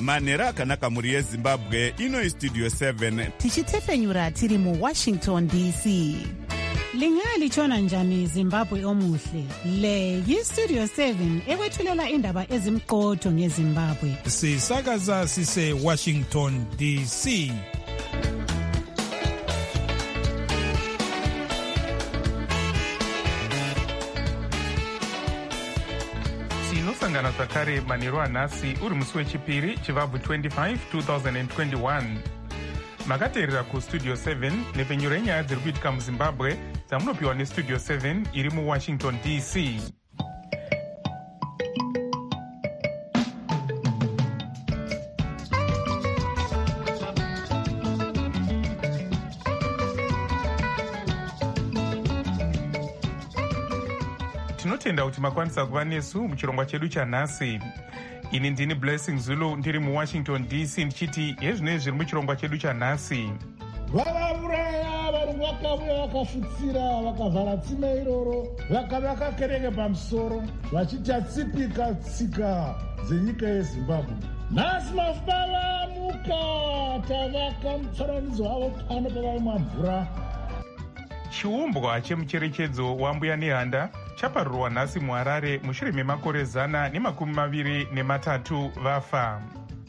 manhero akanaka mhuri yezimbabwe. Ino Studio 7 tichitefenyura tiri muWashington DC. Lingalitshona njani Zimbabwe omuhle? Le yiStudio 7 ekwethulela indaba ezimqotho ngeZimbabwe. Sisakaza sise Washington DC. Sinosangana zvakare manheru anhasi uri musi wechipiri chivabvu 25 2021. Makateerera kuStudio 7 nepfenyuro yenyaya dziri kuitika muZimbabwe dzamunopiwa neStudio 7 iri muWashington DC. Tinotenda kuti makwanisa kuva nesu muchirongwa chedu chanhasi. Ini ndini Blessing Zulu ndiri muWashington DC ndichiti hezvinezvi zviri muchirongwa chedu chanhasi. Vavauraya varungu vakauya vakafutsira vakavhara tsime iroro vakavaka kereke pamusoro vachiti atsipika tsika dzenyika yeZimbabwe. Nhasi mafuta vamuka tavaka mutsananidzo wavo pano pavaimwa mvura. Chiumbwa chemucherechedzo wambuya nehanda chaparurwa nhasi muHarare mushure memakore 123 vafa.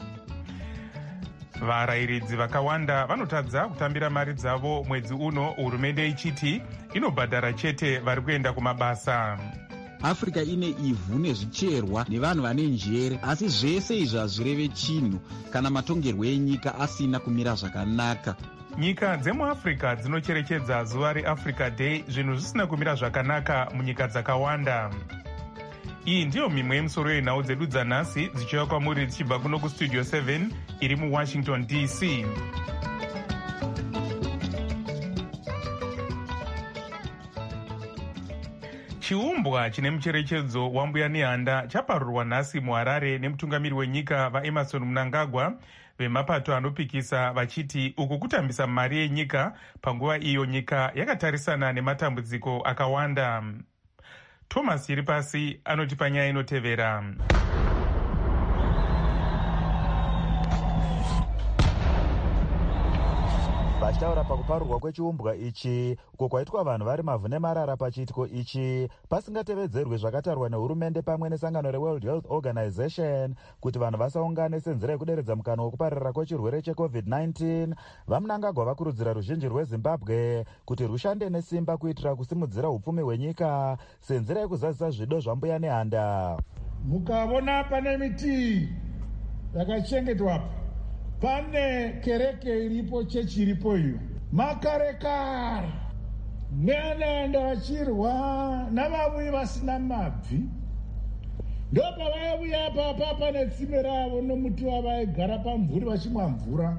Varayiridzi vakawanda vanotadza kutambira mari dzavo mwedzi uno, hurumende ichiti inobhadhara chete vari kuenda kumabasa. Africa ine ivhu nezvicherwa nevanhu vane njere, asi zvese izvi hazvireve chinhu kana matongerwo enyika asina kumira zvakanaka. Nyika dzemuAfrica dzinocherechedza zuva reAfrica Day zvinhu zvisina kumira zvakanaka munyika dzakawanda. Iyi ndiyo mimwe yemisoro yenhau dzedu dzanhasi dzichiuya kwamuri dzichibva kuno kuStudio 7 iri muWashington DC. Chiumbwa chine mucherechedzo wambuya nehanda chaparurwa nhasi muHarare nemutungamiri wenyika vaEmerson Mnangagwa, vemapato anopikisa vachiti uku kutambisa mari yenyika panguva iyo nyika yakatarisana nematambudziko akawanda. Thomas Yiripasi anotipa nyaya inotevera. Vachitaura pakuparurwa kwechiumbwa ichi uko kwaitwa vanhu vari mavhu nemarara pachiitiko ichi pasingatevedzerwe zvakatarwa nehurumende pamwe nesangano reWorld Health Organization kuti vanhu vasaungane senzira yekuderedza mukana wekupararira kwechirwere cheCovid-19. VaMnangagwa vakurudzira ruzhinji rweZimbabwe kuti rushande nesimba kuitira kusimudzira upfumi hwenyika senzira yekuzadzisa zvido zvambuya nehanda. Mukavona pane miti yakachengetwa, pane kereke iripo, chechi iripo iyo makare kare neananda vachirwa navavuyi vasina mabvi. Ndo pavaiuya papa pane tsime ravo nomuti wavaigara pamvuri vachimwa mvura.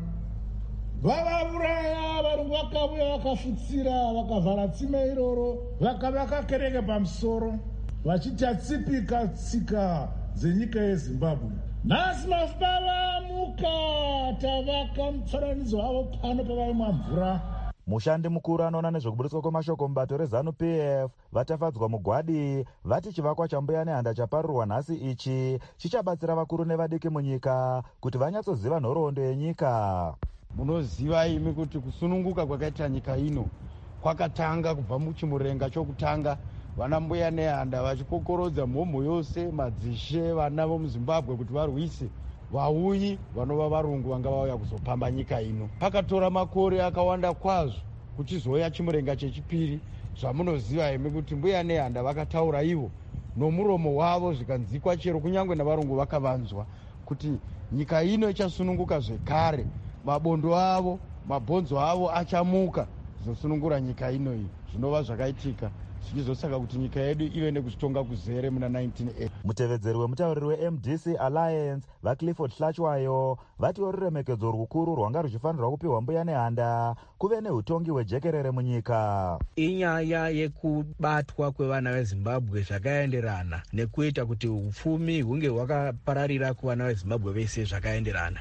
Vavauraya varungu vakauya vakafutsira vakavhara tsime iroro vakavaka kereke pamusoro vachiti atsipika tsika dzenyika yeZimbabwe. Nhasi mafuta vamuka tavaka mutsananidzo wavo pano pavaimwa mvura. Mushandi mukuru anoona nezvekuburitswa kwemashoko mubato reZANU-PF vatafadzwa mugwadi vati chivakwa chambuya nehanda chaparurwa nhasi ichi chichabatsira vakuru nevadiki munyika kuti vanyatsoziva nhoroondo yenyika. Munoziva imi kuti kusununguka kwakaita nyika ino kwakatanga kubva muchimurenga chokutanga, vana mbuya nehanda vachikokorodza mhomho yose madzishe vana vomuZimbabwe kuti varwise vauyi vanova varungu vanga vauya kuzopamba nyika ino. Pakatora makore akawanda kwazvo kuchizoya chimurenga chechipiri. Zvamunoziva imi kuti mbuya nehanda vakataura ivo nomuromo wavo zvikanzikwa chero kunyange navarungu vakavanzwa kuti nyika ino ichasununguka zvekare, mabondo avo mabhonzo avo achamuka zvizosunungura nyika ino iyi. Zvinova zvakaitika zvichizosaka kuti nyika yedu ive nekuzvitonga kuzere muna 1980. Mutevedzeri wemutauriri weMDC Alliance vaClifford Hlachwayo vatiwo ruremekedzo rukuru rwanga ruchifanirwa kupiwa mbuya nehanda kuve neutongi hwejekerere munyika. Inyaya yekubatwa kwevana veZimbabwe zvakaenderana nekuita kuti upfumi hunge hwakapararira kuvana veZimbabwe vese zvakaenderana.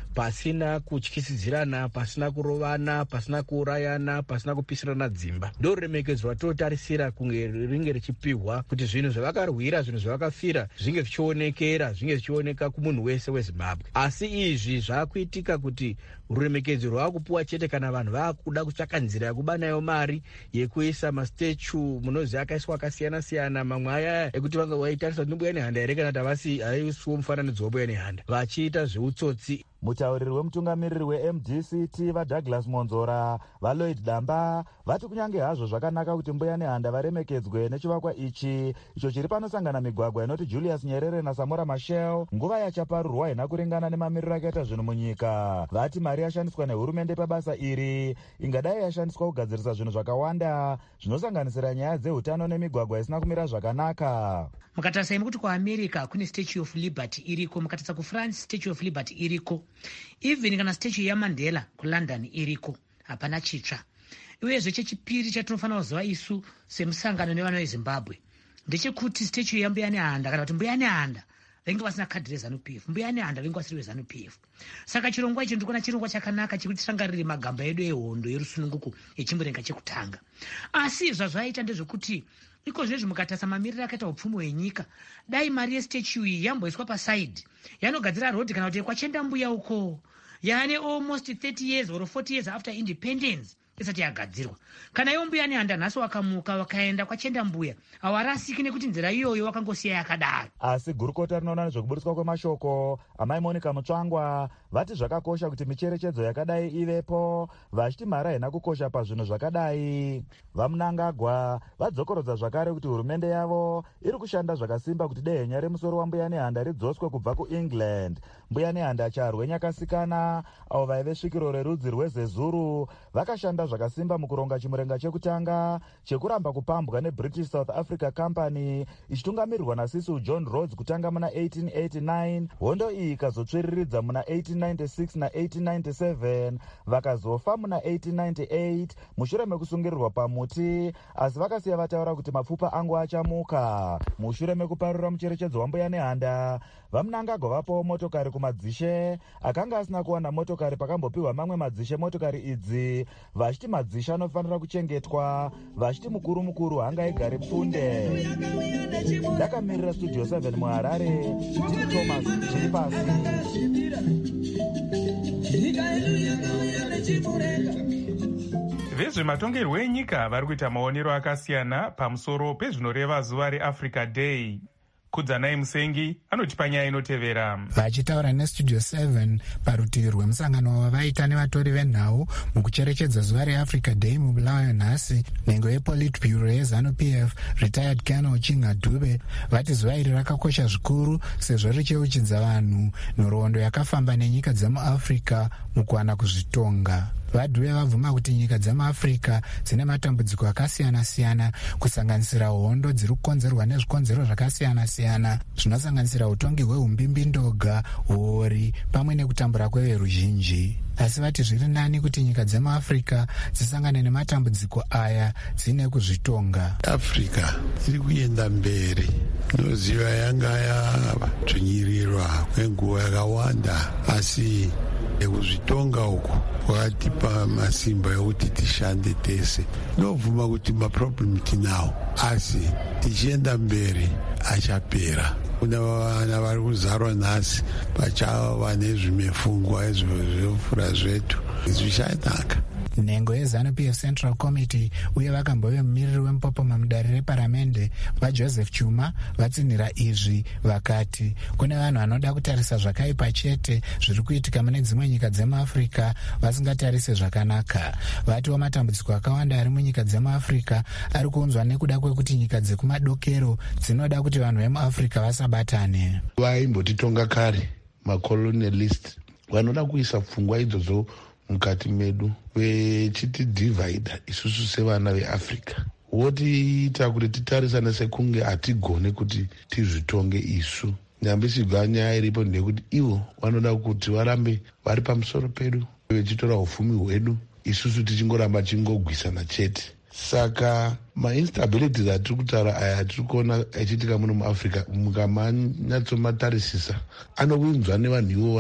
pasina kutyisidzirana, pasina kurovana, pasina kuurayana, pasina kupisirana dzimba. Ndo ruremekedzo rwatotarisira kunge ringe richipiwa kuti zvinhu zvavakarwira, zvinhu zvavakafira zvinge zvichionekera, zvinge zvichioneka kumunhu wese weZimbabwe. Asi izvi zvaakuitika kuti ruremekedzo rwaakupuwa chete kana vanhu vaakuda kutsvaka nzira yakuba nayo mari yekuisa mastatue munozi akaiswa akasiyana-siyana. Mamwe aya ekuti vanga vaitarisa kuti mbuya nehanda here kana kuti havasi aisiwo mufananidzo wambuya nehanda, vachiita zveutsotsi. Mutauriri wemutungamiriri weMDCT vaDouglas Monzora vaLloyd Damba vati kunyange hazvo zvakanaka kuti mbuya nehanda varemekedzwe nechivakwa ichi icho chiri panosangana migwagwa inoti Julius Nyerere naSamora Machel, nguva yachaparurwa haina kuringana nemamiriro akaita zvinhu munyika. Vati mari yashandiswa nehurumende pabasa iri ingadai yashandiswa kugadzirisa zvinhu zvakawanda zvinosanganisira nyaya dzeutano nemigwagwa isina kumira zvakanaka. Mukatarisa kuti kuAmerica kune Statue of Liberty iriko, mukatarisa kuFrance Statue of Liberty iriko, even kana statue yaMandela kuLondon iriko, hapana chitsva. Uyezve chechipiri chatinofanira kuziva isu semusangano nevana veZimbabwe ndechekuti statue yambuya nehanda kana kuti mbuya nehanda vengi vasina kadhi reZANU-PF, mbuya nehanda vengi vasiri veZANU-PF. Saka chirongwa ichi ndikuona chirongwa chakanaka chekuti tisangarire magamba edu ehondo yerusununguko yechimburenga chekutanga. Asi zvazvaita ndezvekuti iko zvezvi mukatarisa mamiriro akaita upfumi hwenyika, dai mari yestatue iyi yamboiswa pasaidi yanogadzira rodhi kana kuti kwachenda mbuya uko yaane almost 30 years or 40 years after independence isati yagadzirwa. Kana iwo mbuya nehanda nhasi wakamuka wakaenda kwachenda mbuya hawarasiki nekuti nzira iyoyo wakangosiya yakadaro. Asi gurukota rinoona nezvekuburitswa kwemashoko amai Monica Mutsvangwa vati zvakakosha kuti micherechedzo yakadai ivepo, vachiti mari haina kukosha pazvinhu zvakadai. VaMnangagwa vadzokorodza zvakare kuti hurumende yavo iri kushanda zvakasimba kuti dehenya remusoro wambuya nehanda ridzoswe kubva kuEngland. Mbuya nehanda charwe nyakasikana avo vaive svikiro rerudzi rweZezuru vakashanda zvakasimba mukuronga chimurenga chekutanga chekuramba kupambwa neBritish South Africa Company ichitungamirirwa naSisu John Rhodes kutanga muna 1889. Hondo iyi ikazotsviriridza muna 1896 na1897, vakazofa muna 1898 mushure mekusungirirwa pamuti, asi vakasiya vataura kuti mapfupa angu achamuka. Mushure mekuparura mucherechedzo wambuya nehanda, vaMnangagwa vapawo motokari kumadzishe akanga asina kuwana motokari pakambopiwa mamwe madzishe motokari idzi, vachiti madzishe anofanira kuchengetwa, vachiti mukuru hangaigare pfunde. Ndakamirira Studio 7 muHarare, Tini Thomas chiri pasi. Vezvematongerwo enyika vari kuita maonero akasiyana pamusoro pezvinoreva zuva reAfrica Day. Kudzanai Musengi anotipa nyaya inotevera. Vachitaura neStudio 7 parutivi rwemusangano wavaita nevatori venhau mukucherechedza zuva reAfrica Day muBulawayo nhasi, nhengo yePolitburo yeZANU-PF retired Colonel Chinga Dube vati zuva iri rakakosha zvikuru sezvo richeuchidza vanhu nhoroondo yakafamba nenyika dzemuAfrica mukuwana kuzvitonga. Vadhuve vabvuma kuti nyika dzemuAfrica dzine matambudziko akasiyana-siyana kusanganisira hondo dziri kukonzerwa nezvikonzero zvakasiyana-siyana zvinosanganisira utongi hweumbimbi-ndoga, huori pamwe nekutambura kweveruzhinji. Asi vati zviri nani kuti nyika dzemuAfrica dzisangane nematambudziko aya dzine kuzvitonga. Africa iri kuenda mberi, noziva yanga yadzvinyirirwa kwenguva yakawanda, asi nekuzvitonga uku kwakatipa masimba ekuti tishande tese. Ndobvuma kuti maproblem tinawo, asi tichienda mberi achapera. Kuna vana vari kuzarwa nhasi pachava nezvimefungwa zvefura zvetu zvichanaka. Nhengo yeZANU-PF Central Committee uye vakambove mumiriri wemupopoma mudare reparamende vaJoseph Chuma vatsinhira izvi vakati kune vanhu vanoda kutarisa zvakaipa chete zviri kuitika mune dzimwe nyika dzemuAfrica vasingatarise zvakanaka. Vatiwo matambudziko akawanda ari munyika dzemuAfrica ari kuunzwa nekuda kwekuti nyika dzekumadokero dzinoda kuti vanhu vemuAfrica vasabatane. Vaimbotitonga kare macolonialist vanoda kuisa pfungwa idzodzo mukati medu vechiti divhaidha isusu sevana veAfrica, votiita kuti titarisane sekunge hatigone kuti tizvitonge isu. Nyambisirwa nyaya iripo ndekuti ivo vanoda kuti varambe vari pamusoro pedu vechitora ufumi hwedu, isusu tichingoramba chingogwisana chete. Saka mainstabilities atiri kutaura aya atiri kuona achiitika muno muAfrica, mukamanyatsomatarisa anovinzwa nevanhu ivo vaya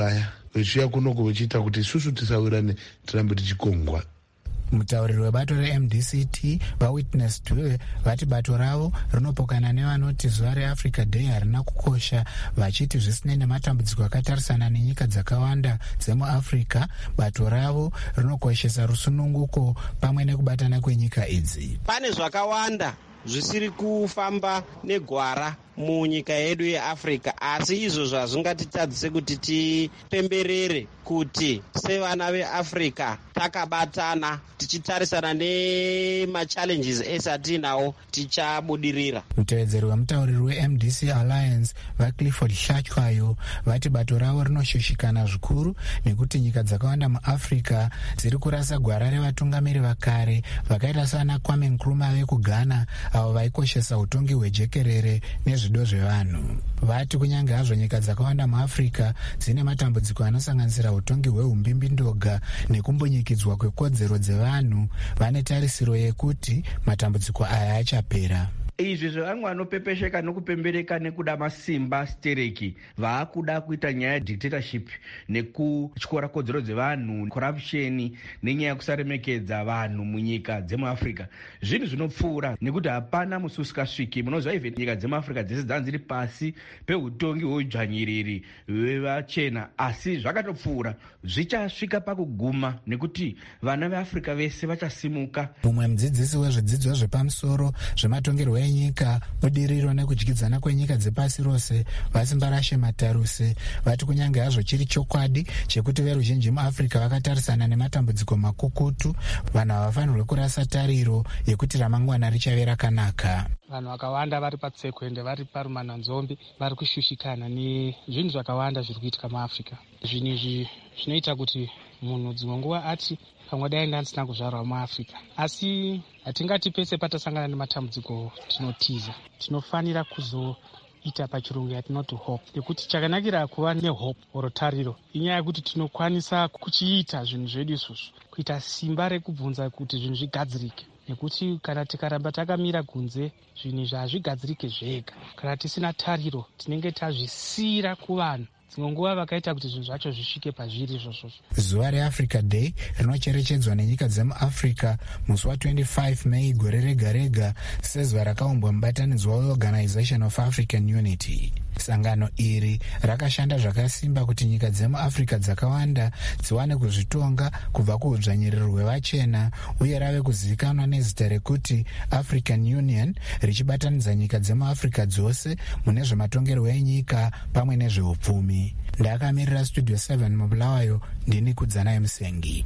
vechiuya kunoko vechiita kuti isusu tisawirane tirambe tichikongwa. Mutauriri webato reMDCT vaWitness Dube vati bato ravo rinopokana nevanoti zuva reAfrica Day harina kukosha, vachiti zvisinei nematambudziko akatarisana nenyika dzakawanda dzemuAfrica, bato ravo rinokoshesa rusununguko pamwe nekubatana kwenyika idzi. Pane zvakawanda zvisiri kufamba negwara munyika yedu yeAfrica, asi izvo zvazvingatitadzise kuti tipemberere kuti sevana veAfrica takabatana tichitarisana nemachallenges esatinawo tichabudirira. Mutevedzeri wemutauriri weMDC Alliance vaClifford Shachwayo vati bato ravo rinoshushikana zvikuru nekuti nyika dzakawanda muAfrica dziri kurasa gwara revatungamiri vakare vakaita sana Kwame Nkrumah vekuGhana avo vaikoshesa utongi hwejekerere nezvido zvevanhu. Vati kunyange hazvo nyika dzakawanda muAfrica dzine matambudziko anosanganisira utongi hweumbimbi-ndoga nekumbunyikidzwa kwekodzero dzevanhu, vane tarisiro yekuti matambudziko aya achapera. Izvi zvevamwe vanopepesheka nokupembereka nekuda masimba stereki vaakuda kuita nyaya yedictatorship nekutyora kodzero dzevanhu, corruption nenyaya yekusaremekedza vanhu munyika dzemuAfrica, zvinhu zvinopfuura nekuti hapana musi usikasviki. Munoziva even nyika dzemuAfrica dzese dzanga dziri pasi peutongi hweudzvanyiriri hwevachena, asi zvakatopfuura, zvichasvika pakuguma nekuti vana veAfrica vese vachasimuka. Mumwe mudzidzisi wezvidzidzo zvepamusoro zvematongerwo enyika, budiriro nekudyidzana kwenyika dzepasi rose, Vasimbarashe Mataruse vati kunyange hazvo chiri chokwadi chekuti veruzhinji muAfrica vakatarisana nematambudziko makukutu, vanhu havafanirwi kurasa tariro yekuti ramangwana richave rakanaka. Vanhu vakawanda vari patsekwende, vari parumananzombe, vari kushushikana nezvinhu zvakawanda zviri kuitika muAfrica. Zvinhu izvi zvinoita kuti munhu dzimwe nguva ati pamwe dai ndandisina kuzvarwa muAfrica, asi hatingati pese patasangana nematambudziko tinotiza. Tinofanira kuzoita pachirungu yatinoti hope, nekuti chakanakira kuva nehope oro tariro inyaya yekuti tinokwanisa kuchiita zvinhu zvedu isusu, kuita simba rekubvunza kuti zvinhu zvigadzirike, nekuti kana tikaramba takamira kunze zvinhu izvi hazvigadzirike zvega. Kana tisina tariro tinenge tazvisira kuvanhu, dzimwe nguva vakaita kuti zvinhu zvacho zvisvike pazviri izvozvo. Zuva reAfrica Day rinocherechedzwa nenyika dzemuAfrica musi wa25 Mei gore rega rega sezuva rakaumbwa mubatanidzwa weOrganization of African Unity. Sangano iri rakashanda zvakasimba kuti nyika dzemuAfrica dzakawanda dziwane kuzvitonga kubva kuudzvanyiriri hwevachena, uye rave kuzivikanwa nezita rekuti African Union, richibatanidza nyika dzemuAfrica dzose mune zvematongerwo enyika pamwe nezveupfumi. Ndakamirira Studio 7 muBulawayo, ndini Kudzanai Musengi.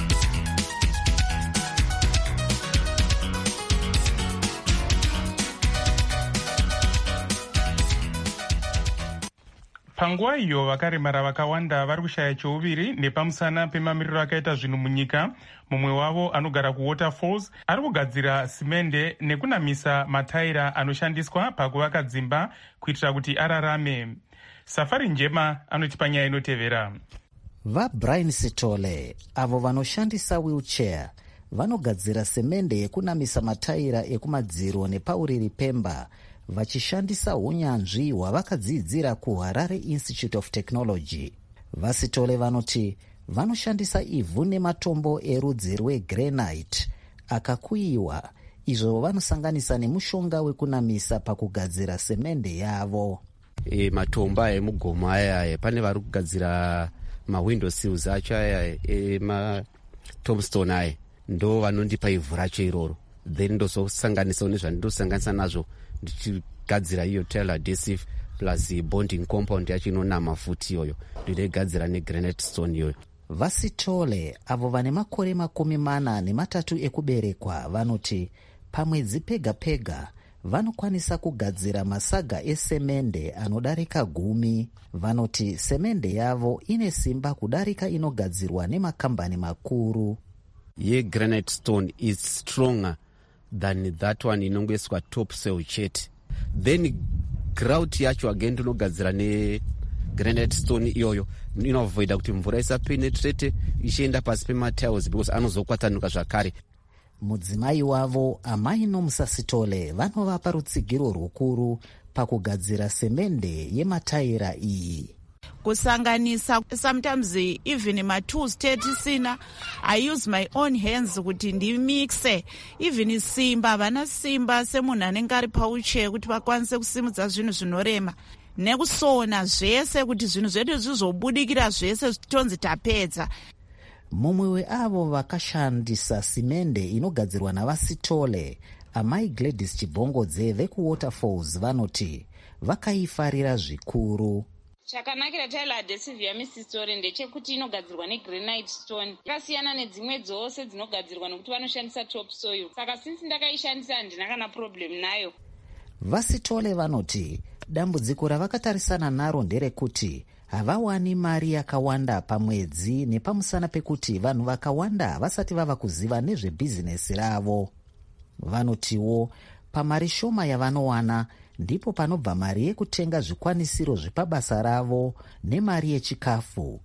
Panguva iyo vakaremara vakawanda vari kushaya cheuviri nepamusana pemamiriro akaita zvinhu munyika. Mumwe wavo anogara kuWaterfalls ari kugadzira simende nekunamisa mataira anoshandiswa pakuvaka dzimba kuitira kuti ararame. Safari Njema anotipa nyaya inotevera. VaBrian Sitole avo vanoshandisa wheelchair vanogadzira semende yekunamisa mataira ekumadziro nepauriri pemba vachishandisa unyanzvi hwavakadzidzira kuHarare Institute of Technology. VaSitole vanoti vanoshandisa ivhu nematombo erudzi rwegranite akakuyiwa, izvo vanosanganisa nemushonga wekunamisa pakugadzira semende yavo. Matombo emugomo aya, pane vari kugadzira mawindow sills acho aya etombstone aya, ndo vanondipa ivhu racho iroro, then ndozosanganisa nezvandosanganisa nazvo ndichigadzira iyo tile adhesive plus bonding compound yacho inonama futi iyoyo ndinogadzira negranite stone iyoyo. VaSitole avo vane makore 43 ekuberekwa vanoti pamwedzi pega pega vanokwanisa kugadzira masaga esemende anodarika 10. Vanoti semende yavo ine simba kudarika inogadzirwa nemakambani makuru. Granite stone is stronger than that one inongoiswa topsoil chete, then grout yacho again ndinogadzira negranite stone iyoyo inoavoida kuti mvura isapenetrate ichienda pasi pematiles because anozokwatanuka zvakare. Mudzimai wavo Amai Nomusasitole vanovapa rutsigiro rukuru pakugadzira semende yemataira iyi. kusanganisa sometimes even ma-tools tetisina. I use my own hands kuti ndimixe even simba vana simba semunhu anenge ari pauche kuti vakwanise kusimudza zvinhu zvinorema nekusona zvese kuti zvinhu zvedu zvizobudikira zvese tonzi tapedza. Mumwe weavo vakashandisa simende inogadzirwa navasitole, amai Gladys Chibongodze vekuWaterfalls vanoti vakaifarira zvikuru. Chakanakira Tyler Adhesive misisitore ndechekuti inogadzirwa negranite stone. Yakasiyana nedzimwe dzose dzinogadzirwa nokuti vanoshandisa topsoil. Saka since ndakaishandisa handina kana problem nayo. Vasitole vanoti dambudziko ravakatarisana naro nderekuti havawani mari yakawanda pamwedzi nepamusana pekuti vanhu vakawanda vasati vava kuziva nezvebhizinesi ravo. Vanotiwo pamari shoma yavanowana ndipo panobva mari yekutenga zvikwanisiro zvepabasa ravo nemari yechikafu.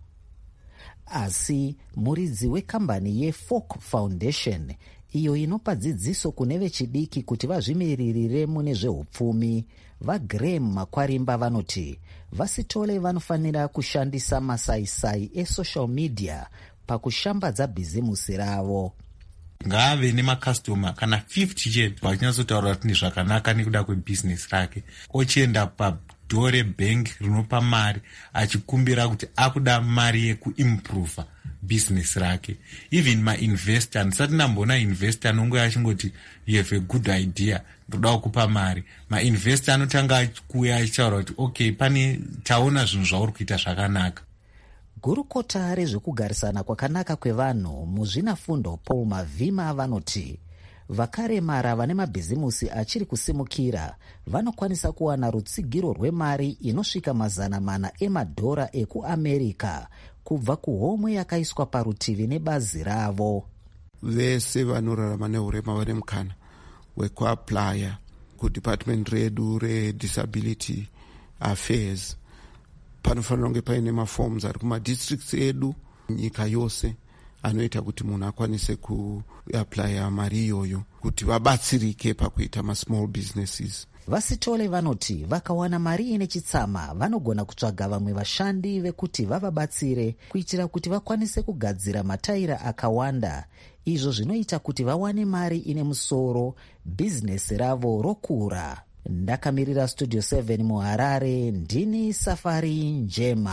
Asi muridzi wekambani yeFolk Foundation, iyo inopa dzidziso kune vechidiki kuti vazvimiririre mune zveupfumi, vaGraham Makwarimba vanoti vasitole vanofanira kushandisa masaisai esocial media pakushambadza bhizimusi ravo. Ngaave nemakastoma kana 50 chete vachinatsotaura kuti zvakanaka nekuda kwebhizinesi rake, ochienda padhore bank rinopa mari achikumbira kuti akuda mari yekuimprova bhizinesi rake. Even mainvestor, ndisati ndamboona investor anongoya achingoti you have a good idea, ndoda kukupa mari. Mainvestor anotanga kuuya achitaura kuti okay, pane taona zvinhu zvauri kuita zvakanaka. Gurukota rezvekugarisana kwakanaka kwevanhu muzvinafundo Paul Mavhima vanoti vakaremara vane mabhizimusi achiri kusimukira vanokwanisa kuwana rutsigiro rwemari inosvika $400 emadhora ekuAmerica kubva kuhomwe yakaiswa parutivi nebazi ravo. Vese vanorarama neurema vane mukana wekuaplaya kudepartment redu redisability affairs. Panofanira kunge paine maforms ari kumadistricts edu nyika yose anoita kuti munhu akwanise kuaplaya mari iyoyo kuti vabatsirike pakuita masmall businesses. Vasitole vanoti vakawana mari ine chitsama vanogona kutsvaga vamwe vashandi vekuti vavabatsire kuitira kuti vakwanise kugadzira mataira akawanda. Izvo zvinoita kuti vawane mari ine musoro, bhizinesi ravo rokura. Ndakamirira Studio 7 muHarare, ndini Safari Njema.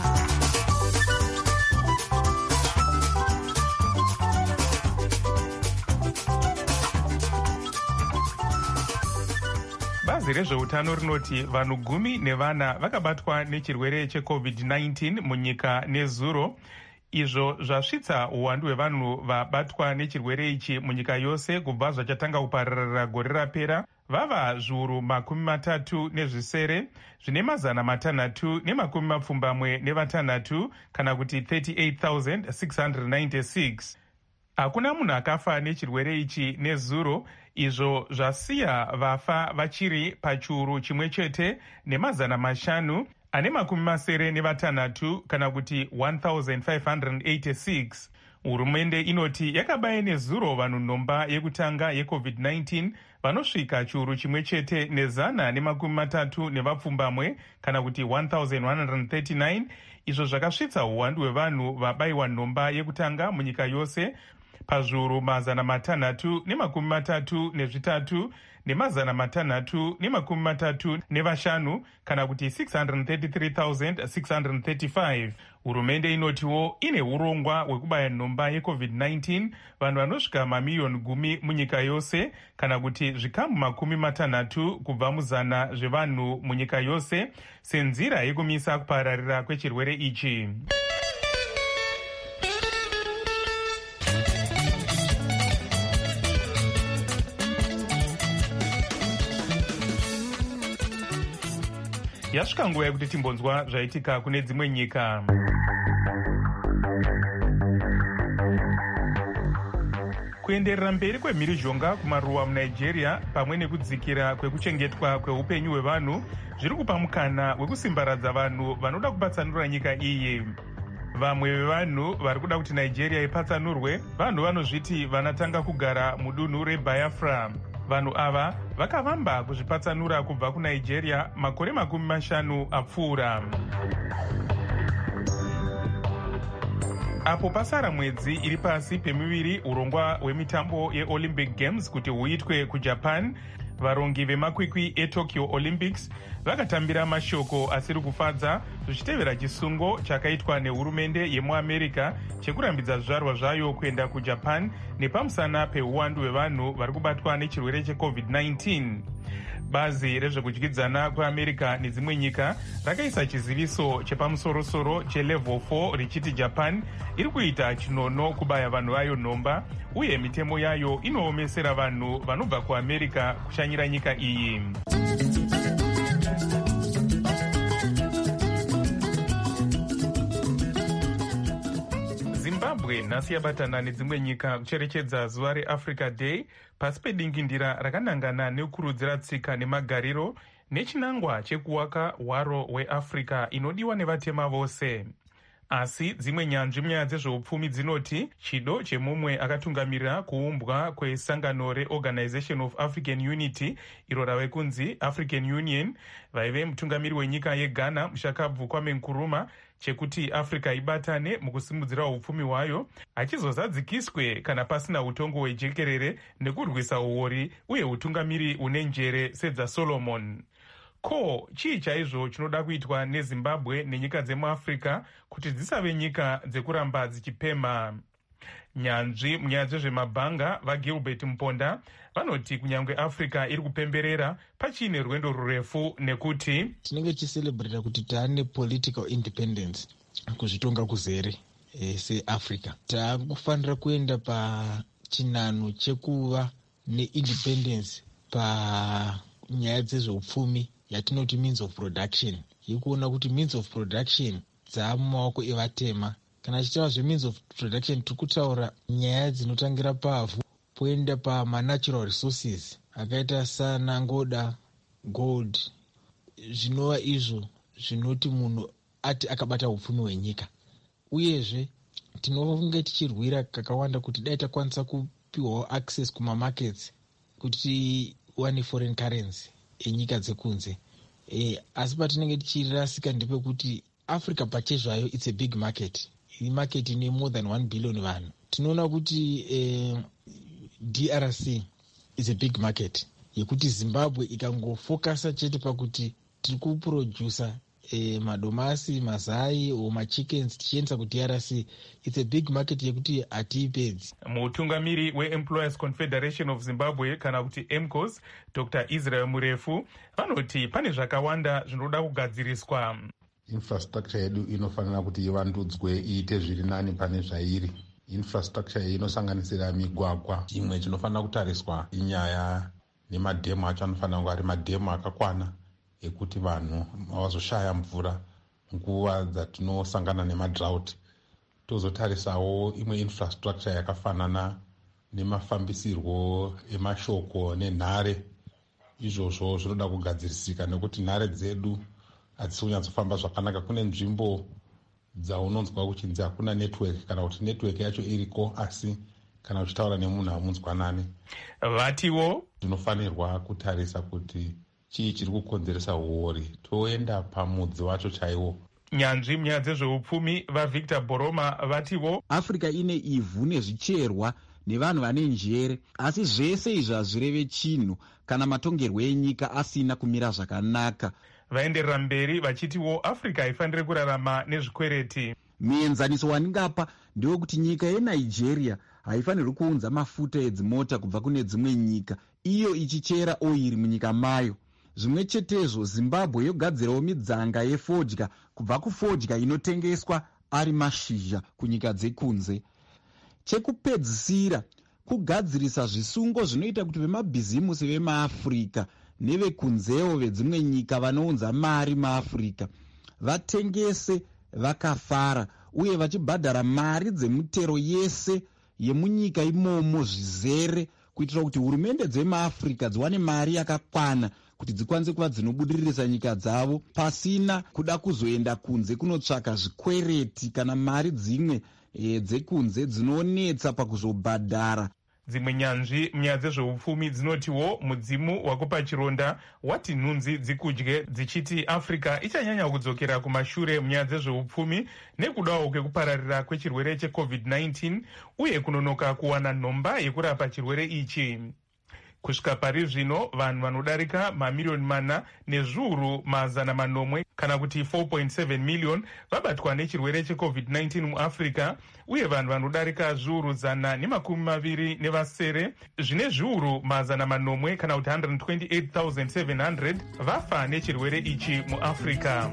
Bazi rezveutano rinoti vanhu 10 vakabatwa nechirwere cheCovid-19 munyika nezuro. Izvo zvasvitsa uwandu hwevanhu vabatwa nechirwere ichi munyika yose kubva zvachatanga kupararira gore rapera vava zviuru 37 zvine 676 kana kuti 38,696. Hakuna munhu akafa nechirwere ichi nezuro, izvo zvasiya vafa vachiri pachiuru chimwe chete ne500 ane 76 kana kuti 1,586. Hurumende inoti yakabaya nezuro vanhu nhomba yekutanga yeCovid-19 vanosvika chiuru chimwe chete ne130 nevapfumbamwe kana kuti 1,139. Izvo zvakasvitsa uwandu hwevanhu vabayiwa nhomba yekutanga munyika yose pazviuru 633 ne635 kana kuti 633,635. Hurumende inotiwo ine urongwa hwekubaya nhomba yeCovid-19 vanhu vanosvika mamiliyoni 10 munyika yose kana kuti zvikamu 60 kubva muzana zvevanhu munyika yose senzira yekumisa kupararira kwechirwere ichi. Yasvika nguva yekuti timbonzwa zvaitika kune dzimwe nyika. Kuenderera mberi kwemhirizhonga kumaruwa muNigeria pamwe nekudzikira kwekuchengetwa kweupenyu hwevanhu zviri kupa mukana wekusimbaradza vanhu vanoda kupatsanura nyika iyi. Vamwe vevanhu vari kuda kuti Nigeria ipatsanurwe vanhu vanozviti vanatanga kugara mudunhu reBiafra. Vanhu ava vakavamba kuzvipatsanura kubva kuNigeria makore 50 apfuura. apo pasara mwedzi iri pasi pemiviri urongwa hwemitambo yeolympic games kuti huitwe kujapan, varongi vemakwikwi etokyo olympics vakatambira mashoko asiri kufadza zvichitevera chisungo chakaitwa nehurumende yemuamerica chekurambidza zvizvarwa zvayo kuenda kujapan nepamusana peuwandu hwevanhu vari kubatwa nechirwere checovid-19. Bazi rezvekudyidzana kweamerica nedzimwe nyika rakaisa chiziviso chepamusorosoro chelevel 4 richiti Japan iri kuita chinono kubaya vanhu vayo nhomba uye mitemo yayo inoomesera vanhu vanobva kuamerica kushanyira nyika iyi. Zimbabwe nhasi yabatana nedzimwe nyika kucherechedza zuva reAfrica Day pasi pedingindira rakanangana nekukurudzira tsika nemagariro nechinangwa chekuwaka hwaro hweAfrica inodiwa nevatema vose. Asi dzimwe nyanzvi munyaya dzezveupfumi dzinoti chido chemumwe akatungamirira kuumbwa kwesangano reOrganization of African Unity iro rave kunzi African Union vaive mutungamiri wenyika yeGhana Mushakabvu Kwame Nkrumah chekuti Africa ibatane mukusimudzira upfumi hwayo achizozadzikiswe kana pasina utongo hwejekerere nekurwisa uori uye utungamiri une njere sedzaSolomon. Ko chii chaizvo chinoda kuitwa neZimbabwe nenyika dzemuAfrica kuti dzisave nyika dzekuramba dzichipema? Nyanzvi munyaya dzezvemabhanga vaGilbert Mponda vanoti kunyange Africa iri kupemberera pachiine rwendo rurefu nekuti tinenge ticelebrata kuti taane political independence kuzvitonga kuzere seAfrica. Taakufanira kuenda pachinano chekuva neindependence panyaya dzezveupfumi yatinoti means of production, yekuona kuti means of production dzaamumaoko evatema. Kana achitaura zvemeans of production tiri kutaura nyaya dzinotangira pavhu poenda pamanatural resources akaita sana ngoda, gold, zvinova izvo zvinoti munhu ati akabata upfumi hwenyika. Uyezve tinonge tichirwira kakawanda kuti dai takwanisa kupiwawo access kumamarkets kuti tiwane foreign currency enyika dzekunze. Asi patinenge tichirasika ndepekuti Africa pachezvayo it's a big market. Iyi market ine more than 1 billion vanhu. Tinoona kuti DRC is a big market yekuti Zimbabwe ikangofokasa chete pakuti tiri kuproducer madomasi, mazai o machickens tichiendesa kuDRC, it's a big market yekuti hatiipedzi. Mutungamiri weEmployers Confederation of Zimbabwe kana kuti EMCOS Dr. Israel Murefu vanoti pane zvakawanda zvinoda kugadziriswa. Infrastructure yedu inofanira kuti ivandudzwe iite zviri nani pane zvairi. Infrastructure iyi inosanganisira migwagwa. Chimwe chinofanira kutariswa inyaya nemadhemu acho anofanira kunge ari madhemu akakwana ekuti vanhu vazoshaya mvura nguva dzatinosangana nemadrought. Tozotarisawo imwe infrastructure yakafanana nemafambisirwo emashoko nenhare. Izvozvo zvinoda kugadzirisika nekuti nhare dzedu hadzisi kunyatsofamba zvakanaka. Kune nzvimbo dzaunonzwa kuchinzi hakuna network kana kuti network yacho iriko asi kana uchitaura nemunhu hamunzwanani. Vatiwo tinofanirwa kutarisa kuti chii chiri kukonzeresa uori, toenda pamudzi wacho chaiwo. Nyanzvi munyaya dzezveupfumi vaVictor Boroma vatiwo Africa ine ivhu nezvicherwa nevanhu vane njere, asi zvese izvi hazvireve chinhu kana matongerwo enyika asina kumira zvakanaka. Vaenderera mberi vachitiwo Africa haifaniri kurarama nezvikwereti. Muenzaniso wandingapa ndewekuti nyika yeNigeria haifanirwi kuunza mafuta edzimota kubva kune dzimwe nyika, iyo ichichera oiri munyika mayo. Zvimwe chetezvo Zimbabwe yogadzirawo midzanga yefodya kubva kufodya inotengeswa ari mashizha kunyika dzekunze. Chekupedzisira kugadzirisa zvisungo zvinoita kuti vemabhizimusi vemaAfrica nevekunzewo vedzimwe nyika vanounza mari maAfrica vatengese vakafara uye vachibhadhara mari dzemutero yese yemunyika imomo zvizere, kuitira kuti hurumende dzemaAfrica dziwane mari yakakwana kuti dzikwanise kuva dzinobudiririsa nyika dzavo pasina kuda kuzoenda kunze kunotsvaka zvikwereti kana mari dzimwe dzekunze dzinonetsa pakuzobhadhara. dzimwe nyanzvi munyaya dzezveupfumi dzinotiwo mudzimu wakupa chironda wati nhunzi dzikudye, dzichiti africa ichanyanya kudzokera kumashure munyaya dzezveupfumi nekudawo kwekupararira kwechirwere checovid-19 uye kunonoka kuwana nhomba yekurapa chirwere ichi. Kusvika pari zvino vanhu vanodarika mamiriyoni 4,000,000 kana kuti 4.7 million vabatwa nechirwere checovid-19 muafrica, uye vanhu vanodarika zviuru 127 zvine zviuru 800 kana kuti 128,700 vafa nechirwere ichi muafrica.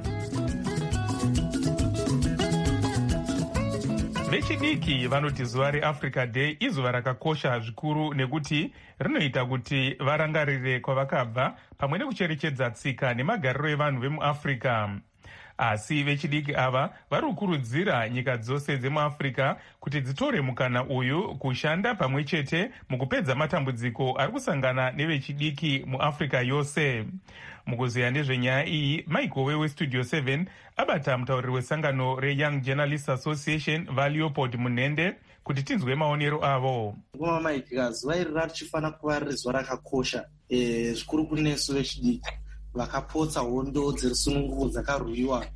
Vechidiki vanoti zuva reAfrica Day izuva rakakosha zvikuru nekuti rinoita kuti varangarire kwavakabva pamwe nekucherechedza tsika nemagariro evanhu vemuAfrica. Asi vechidiki ava vari kukurudzira nyika dzose dzemuAfrica kuti dzitore mukana uyu kushanda pamwe chete mukupedza matambudziko ari kusangana nevechidiki muAfrica yose. Mukuziya nezvenyaya iyi, Mike Owe weStudio 7 abata mutauriri wesangano reYoung Journalists Association vaLeopold Munende kuti tinzwe maonero avo. Ngoma Mike, zuva iri richifana kuva riri zuva rakakosha zvikuru kunesu vechidiki vakapotsa hondo dzerisununguko dzakarwiwa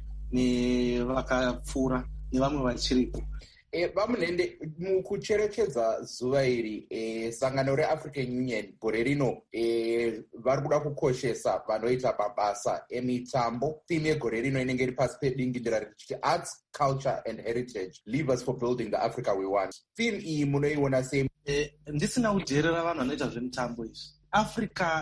nevakapfuura nevamwe vachiriko. Vamunende, mukucherechedza zuva iri sangano reAfrican Union gore rino vari kuda kukoshesa vanoita mabasa emitambo. Theme yegore rino inenge iri pasi pedingindira richiti Arts, Culture and Heritage, Levers for Building the Africa We Want. Theme iyi munoiona sei? Ndisina kujerera vanhu vanoita zvemitambo izvi. Africa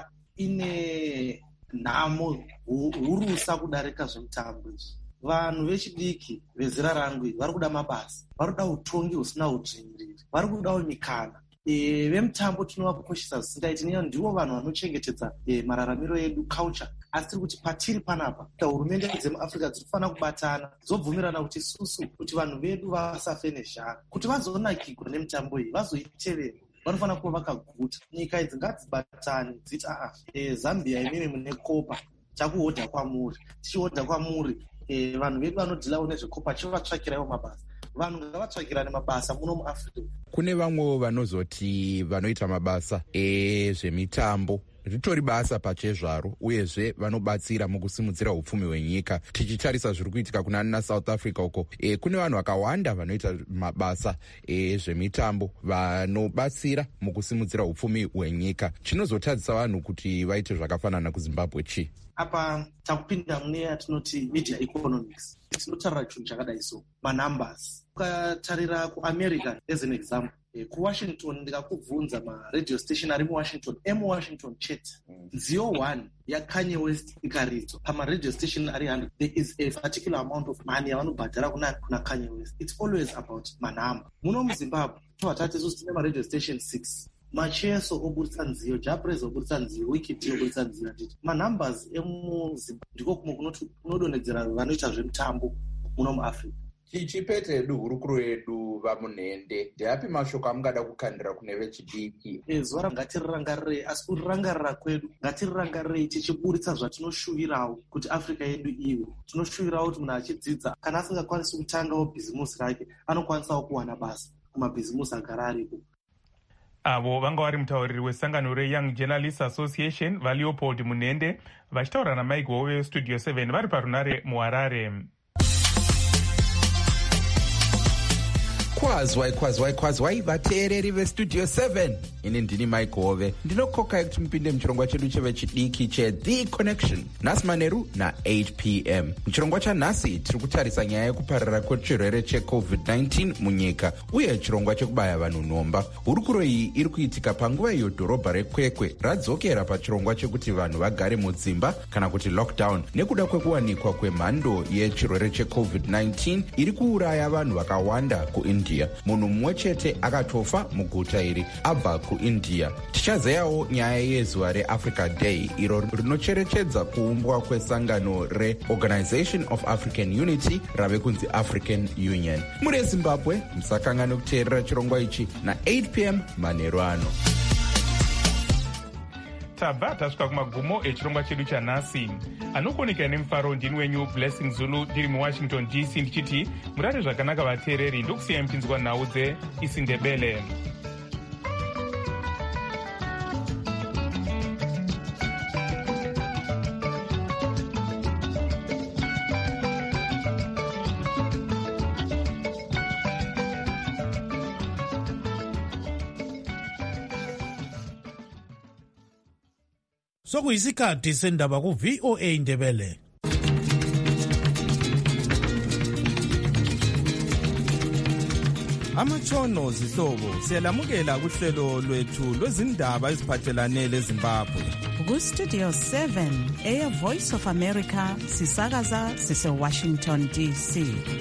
ine nhamo hurusa kudarika zvemitambo izvi. Vanhu vechidiki vezera rangu vari kuda mabasa, vari kuda utongi husina udzvinyiriri, vari kudawo mikana. Vemutambo tinovakoshesa zvisingaiti, ndivo vanhu vanochengetedza mararamiro edu, culture. Asi tiri kuti patiri panapa hurumende dzemuAfrica dzinofanira kubatana dzobvumirana kuti isusu kuti vanhu vedu vasafe nezhara, kuti vazonakirwa nemitambo iyi vazoitevera vanofanira kuva vakaguta. Nyika idzi ngadzibatane dziti Zambia imimi mune kopa takuhodha kwamuri, tichihodha kwamuri vanhu vedu vanodhilawo nezvekopa chivatsvakirawo mabasa. Vanhu ngavatsvakirane mabasa muno muAfrica. Kune vamwewo vanozoti vanoita mabasa ezvemitambo ritori basa pachezvaro, uyezve vanobatsira mukusimudzira upfumi hwenyika. Tichitarisa zviri kuitika kuna naSouth Africa uko, kune vanhu vakawanda vanoita mabasa ezvemitambo vanobatsira mukusimudzira upfumi hwenyika. Chinozotadzisa vanhu kuti vaite zvakafanana kuZimbabwe chi? Apa takupinda mune yatinoti media economics. Tinotarira chinhu chakadai so manumbers. Ukatarira kuAmerica as an example, kuWashington ndikakubvunza maradio station ari muWashington, emuWashington chete, nziyo 1 yaKanye West ikaridzwa pamaradio station ari 100, there is a particular amount of money yavanobhadhara kuna Kanye West. It's always about manamba. Muno muZimbabwe tovatati isusu tine maradio station 6, Macheso oburitsa nziyo, Japrez oburitsa nziyo, Wikiti oburitsa nziyo. Manumbers emuZimbabwe ndiko kunodonhedzera vanoita zvemitambo muno muAfrica. Tichipete hurukuro yedu vamunende, ndeapi mashoko amungada kukandira kune vechidiki? Zuva ngatirangarire, asi kurirangarira kwedu ngatirangarirei tichiburitsa zvatinoshuvirawo kuti Africa yedu iwe. Tinoshuvirawo kuti munhu achidzidza kana asingakwanisi kutangawo bhizimusi rake anokwanisawo kuwana basa kumabhizimusi agara ariko. Avo vanga vari mutauriri wesangano reYoung Journalists Association vaLeopold Munende vachitaura naMike Owe Studio 7 vari parunare muHarare. Kwazwai vateereri veStudio 7, ini ndini Mike Hove. Ndinokokai kuti mupinde muchirongwa chedu chevechidiki cheThe Connection nhasi manheru na8 p.m. Muchirongwa chanhasi tiri kutarisa nyaya yekupararira kwechirwere cheCovid-19 munyika uye chirongwa chekubaya vanhu nhomba. Hurukuro iyi iri kuitika panguva iyo dhorobha reKwekwe radzokera pachirongwa chekuti vanhu vagare mudzimba kana kuti lockdown nekuda kwekuwanikwa kwemhando yechirwere cheCovid-19 iri kuuraya vanhu vakawanda kuIndia. Munhu mumwe chete akatofa muguta iri abva kuIndia. Tichazeyawo nyaya yezuva reAfrica Day iro rinocherechedza kuumbwa kwesangano reOrganization of African Unity rave kunzi African Union. Muri Zimbabwe musakangane kuteerera chirongwa ichi na8 p.m. manheru ano. Tabva tasvika kumagumo echirongwa chedu chanhasi. Anokoneka nemufaro ndini wenyu Blessing Zulu ndiri muWashington DC ndichiti murare zvakanaka vateereri, ndokusiyai mupinzwa nhau dzeIsindebele. Sokuyisikhathi sendaba ku VOA Indebele. Amatshono zihlobo siyalamukela kuhlelo lwethu lwezindaba eziphathelane leZimbabwe. Ku-Studio 7 Air Voice of America sisakaza sise-Washington DC.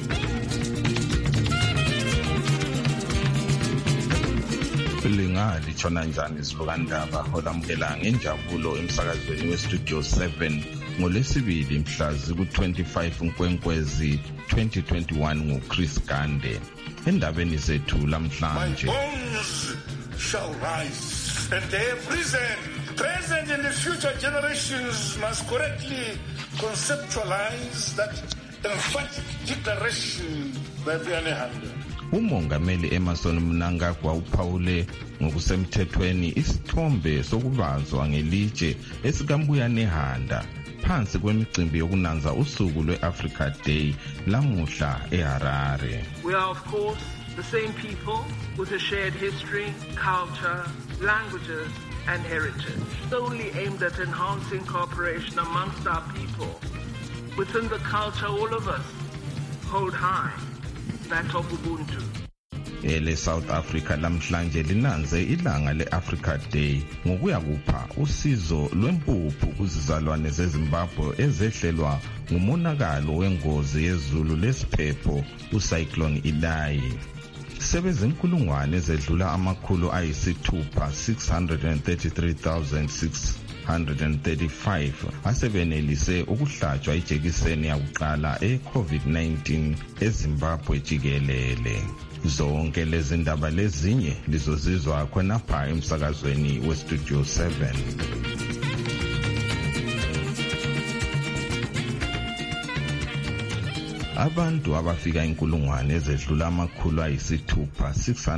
Lingali tshona njani izilukandaba olamukela ngenjabulo emsakazweni we-Studio 7 ngolesibili mhla ziku-25 Nkwenkwezi 2021 nguChris Gande. Endabeni zethu lamhlanje. My bones shall rise and they have risen. Present and the future generations must correctly conceptualize that emphatic declaration by Nehanda. Umongameli Emmerson Mnangagwa uphawule ngokusemthethweni isithombe sokubazwa ngelitshe esikambuya Nehanda phansi kwemicimbi yokunanza usuku lwe-Africa Day lamuhla eHarare. We are of course the same people with a shared history, culture, languages and heritage, solely aimed at enhancing cooperation amongst our people. Within the culture all of us hold high that of Ubuntu. Ele South Africa lamhlanje linanze ilanga le-Africa Day ngokuya kupha usizo lwempuphu kuzizalwane zeZimbabwe ezehlelwa ngumonakalo wengozi yezulu lesiphepho uCyclone Idai. Sebezinkulungwane ezedlula amakhulu ayisithupha 633,635 asebenelise ukuhlatshwa ijekiseni yakuqala e-COVID-19 eZimbabwe jikelele. Zonke lezi ndaba lezinye lizozizwa khonapha emsakazweni we-Studio 7. Abantu abafika inkulungwane ezedlula amakhulu ayisithupha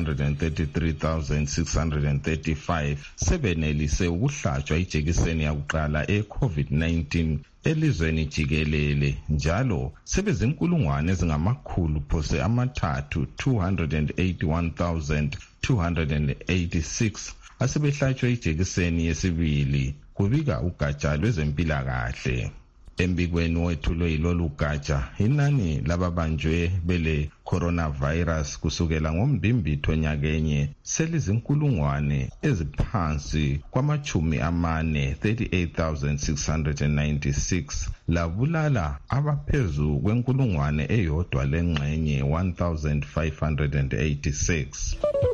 633,635 sebenelise ukuhlatshwa ijekiseni yakuqala e-COVID-19 elizweni jikelele, njalo sebezinkulungwane ezingamakhulu phose amathathu 281,286 asebehlatshwe ijekiseni yesibili, kubika ugatsha lwezempilakahle. Embikweni wethulo yilolu gatsha inani lababanjwe bele coronavirus kusukela ngombimbitho nyakenye selizinkulungwane eziphansi kwamachumi amane 38,696 labulala abaphezu kwenkulungwane eyodwa lengxenye 1,586.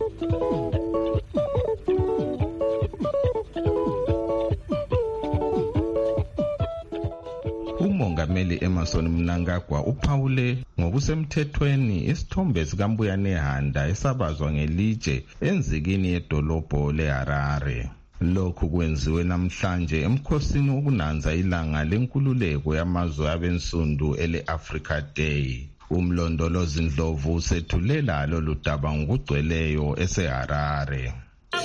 Umongameli Emmerson Mnangagwa uphawule ngokusemthethweni isithombe sikambuya Nehanda esabazwa ngelitshe enzikini yedolobho leHarare. Lokhu kwenziwe namhlanje emkhosini wokunanza ilanga lenkululeko yamazwe abensundu ele-Africa Day. Umlondolozi Ndlovu usethulela lolu daba ngokugcweleyo eseHarare.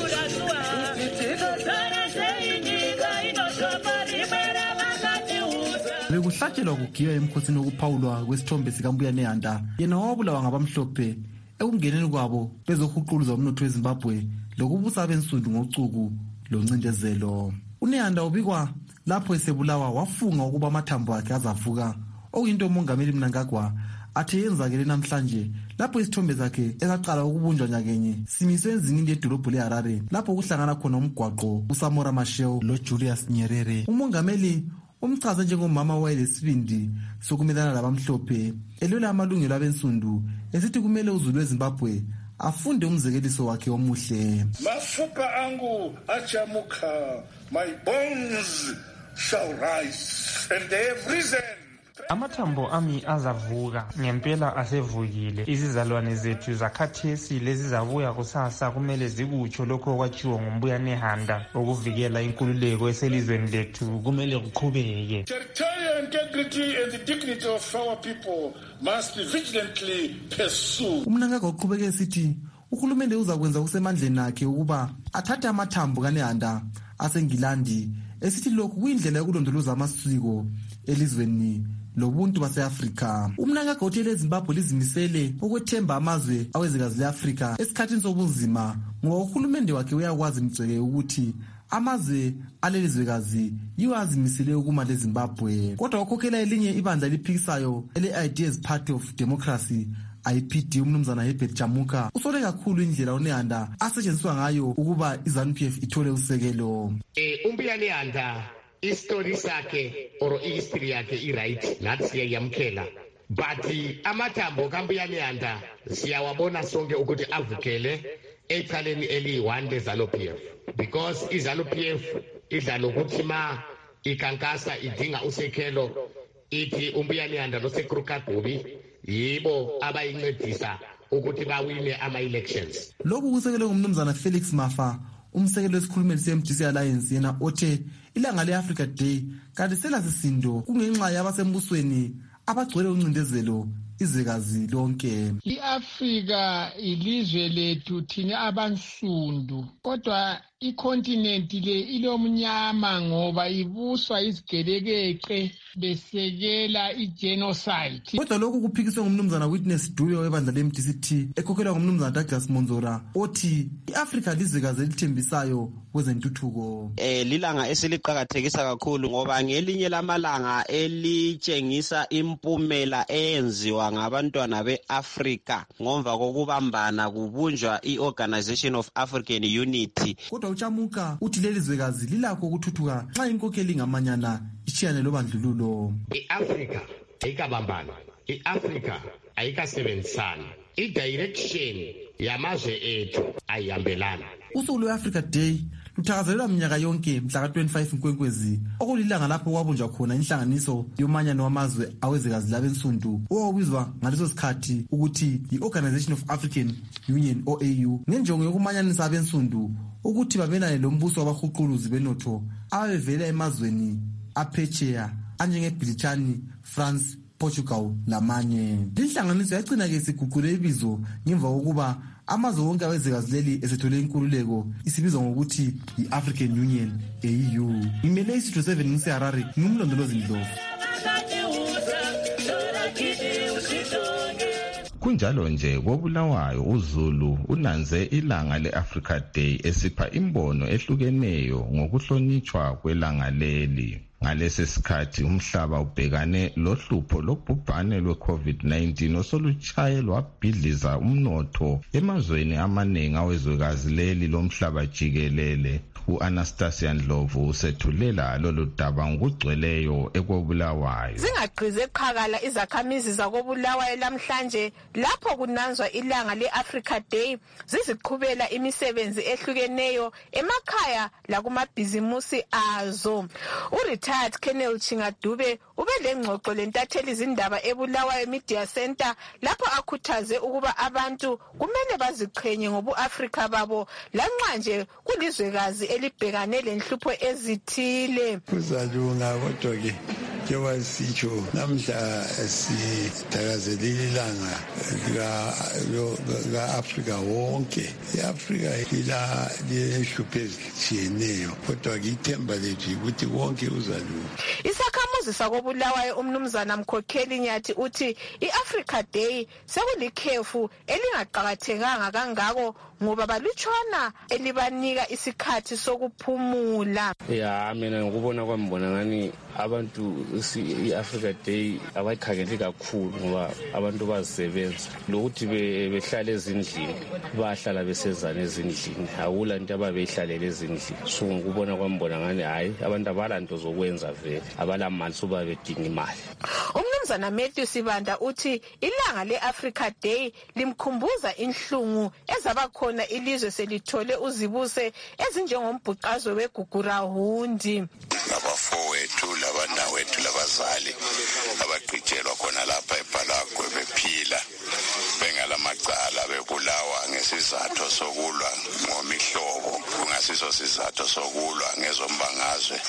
Bekuhlatshelwa kugiya emkhosini wokuphawulwa kwesithombe sikambuya Nehanda, yena wabulawa ngabamhlophe ekungeneni kwabo bezohuquluza umnotho weZimbabwe lokubusa abensundu ngocuku loncindezelo. UNehanda ubikwa lapho esebulawa wafunga ukuba amathambo akhe azavuka, okuyinto umongameli Mnangagwa athe yenzakele namhlanje lapho isithombe zakhe esaqala ukubunjwa nyakenye simiswe enzingini yedolobho leHarare lapho kuhlangana khona umgwaqo uSamora Machel loJulius Nyerere. Umongameli umchaze njengomama wayelesibindi sokumelana labamhlophe elwela amalungelo abensundu esithi kumele uzulu weZimbabwe afunde umzekeliso wakhe omuhle. Mafupa angu achamuka, my bones shall rise and they have risen. Amathambo ami azavuka, ngempela asevukile. Izizalwane zethu zakhathesi lezizabuya kusasa kumele zikutsho lokho kwatshiwo ngumbuya Nehanda, ukuvikela inkululeko eselizweni lethu kumele kuqhubeke. Territorial integrity and the dignity of our people must be vigilantly pursued. Umnangagwa uqhubeke esithi uhulumende uzakwenza kusemandleni akhe ukuba athathe amathambo kaNehanda aseNgilandi, esithi lokhu kuyindlela yokulondoloza amasiko elizweni lobuntu base-Afrika. Umnangagwa uthi leZimbabwe lizimisele ukwethemba amazwe awezikazi le-Afrika esikhathini sobunzima ngoba uhulumende wakhe uyakwazi mgceke ukuthi amazwe alelizwekazi yiwo azimisele ukuma leZimbabwe. Kodwa wakhokhela elinye ibandla eliphikisayo ele-Ideas Party of Democracy IPD umnumzana Herbert Chamuka usole kakhulu indlela uNehanda asetshenziswa ngayo ukuba iZANU-PF ithole usekelo. Umbuya Nehanda istory sakhe or history yakhe i-right nathi siyayamkela, but amathambo kaMbuya Nehanda siyawabona sonke ukuthi avukele ecaleni eliyi-1 leZANU-PF, because iZANU-PF idla lokuthi ma ikankasa idinga usekelo ithi uMbuya Nehanda noSekrukagubi yibo abayincedisa ukuthi bawine ama-elections. Lokhu kusekelwe ngumnumzana Felix Mafa, umsekelo wesikhulumeli se-MDC Alliance, yena othe ilanga le-Africa Day kanti selasisindo kungenxa yabasembusweni abagcwele uncindezelo izwekazi lonke. I-Afrika ilizwe lethu thina abansundu, kodwa ikontinenti le ilomnyama ngoba ibuswa izigelekeqe besekela igenocide. Kodwa lokhu kuphikiswe ngumnumzana Witness Dube webandla le-MDC-T ekhokhelwa ngumnumzana Douglas Monzora othi i-Afrika lizwekazi elithembisayo kwezentuthuko. Lilanga esiliqakathekisa kakhulu ngoba ngelinye lamalanga elitshengisa impumela eyenziwa ngabantwana be-Afrika ngomva kokubambana kubunjwa i-Organization of African Unity. Kodwa uChamuka uthi leli zwekazi lilakho ukuthuthuka nxa inkokheli ngamanyana ishiyane lobandlululo. I-Afrika ayikabambana, i-Afrika ayikasebenzisana, i-direction yamazwe ethu ayihambelana. Usuku lwe-Africa Day luthakazelelwa minyaka yonke mhla ka-25 Nkwenkwezi, okulilanga lapho kwabunjwa khona inhlanganiso yomanyano wamazwe awezwekazi labensundu owawubizwa ngaleso sikhathi ukuthi yi-Organization of African Union OAU, ngenjongo yokumanyanisa abensundu ukuthi babelane lombuso wabahuquluzi benotho ababevela emazweni aphetsheya anjengeBritani, France, Portugal lamanye. Inhlanganiso yagcina-ke isiguqule ibizo ngemva kokuba amazwe wonke awezwekazi leli esethole inkululeko isibizwa ngokuthi yi-African Union AU. Ngimele iStudio 7 ngiseHarare, ngumlondolozi Ndlovu. Kunjalo nje koBulawayo uZulu unanze ilanga le-Africa Day esipha imbono ehlukeneyo ngokuhlonitshwa kwelanga leli. Ngalesi sikhathi umhlaba ubhekane lohlupho lobhubhane lwe-COVID-19 osolutshaye lwabhidliza umnotho emazweni amaningi awezwekazi leli lomhlaba jikelele. U-Anastasia Ndlovu usethulela lolu daba ngokugcweleyo ekoBulawayo. Zingagqize eqhakala izakhamizi zakoBulawayo lamhlanje lapho kunanzwa ilanga le-Africa Day ziziqhubela imisebenzi ehlukeneyo emakhaya lakumabhizimusi azo. Retired Colonel Chingadube ubelengxoxo lentatheli izindaba eBulawayo Media Center lapho akhuthaze ukuba abantu kumele baziqhenye ngobu-Afrika babo lanxa nje kulizwekazi elibhekane lenhlupho ezithile. Kuzalunga kodwa ke njengoba sitsho namhla sithakazelela ilanga lika-Afrika wonke. I-Afrika ila lenhlupho ezitshiyeneyo kodwa ke ithemba lethu ukuthi wonke uzalunga. Isakhamuzi sakoBulawayo umnumzana Mkhokheli Nyathi uthi i-Africa Day sekulikhefu elingaqakathekanga kangako ngoba balutshwana elibanika isikhathi sokuphumula. Mina ngokubona kwami ngibona ngani abantu i-Africa Day abayikhangeli kakhulu ngoba abantu bazisebenza lokuthi behlale ezindlini bahlala besezana ezindlini akula nto ababeyihlalele ezindlini. So ngokubona kwami ngibona ngani hayi abantu abalanto zokwenza vele abalamali soba bedinga imali. Umnumzana Matthew Sibanda uthi ilanga le-Africa Day limkhumbuza inhlungu ezabakhona ilizwe selithole uzibuse ezinjengombhuqazwe weGugurahundi. Abafowethu labanawethu labazali abaqitshelwa khona lapha eBhalagwe bephila bengalamacala bebulawa ngesizathu sokulwa ngomihlobo kungasiso sizathu sokulwa ngezombangazwe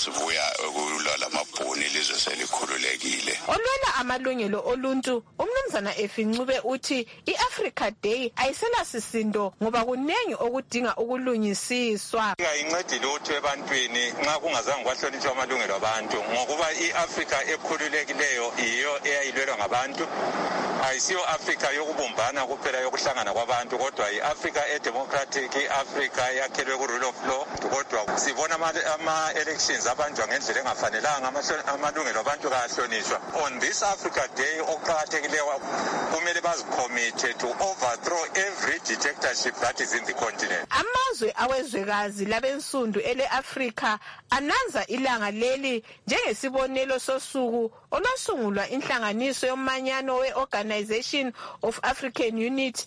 sesibuya ukulwa lamabhuni ilizwe selikhululekile. Olwela amalungelo oluntu umnumzana umnumzana Efincube uthi i-Africa Day ayiselasisindo ngoba kunengi okudinga ukulungisiswa. Incedile ukuthi ebantwini nxa kungazange kwahlonitshwa amalungelo abantu ngokuba i-Africa ekhululekileyo iyo eyayilwelwa ngabantu, ayisiyo Africa yokubumbana kuphela yokuhlangana kwabantu, kodwa i-Africa edemocratic, i-Africa yakhelwe ku-rule of law. Kodwa sibona ama-elections abanjwa ngendlela engafanelanga, amalungelo abantu kahlonishwa. On this Africa Day okuqakathekileyo kumele bazicommit to overthrow every dictatorship that is in the continent. Amazwe awezwekazi labensundu ele-Africa ananza ilanga leli njengesibonelo sosuku olwasungulwa inhlanganiso yomanyano we-Organization of African Unity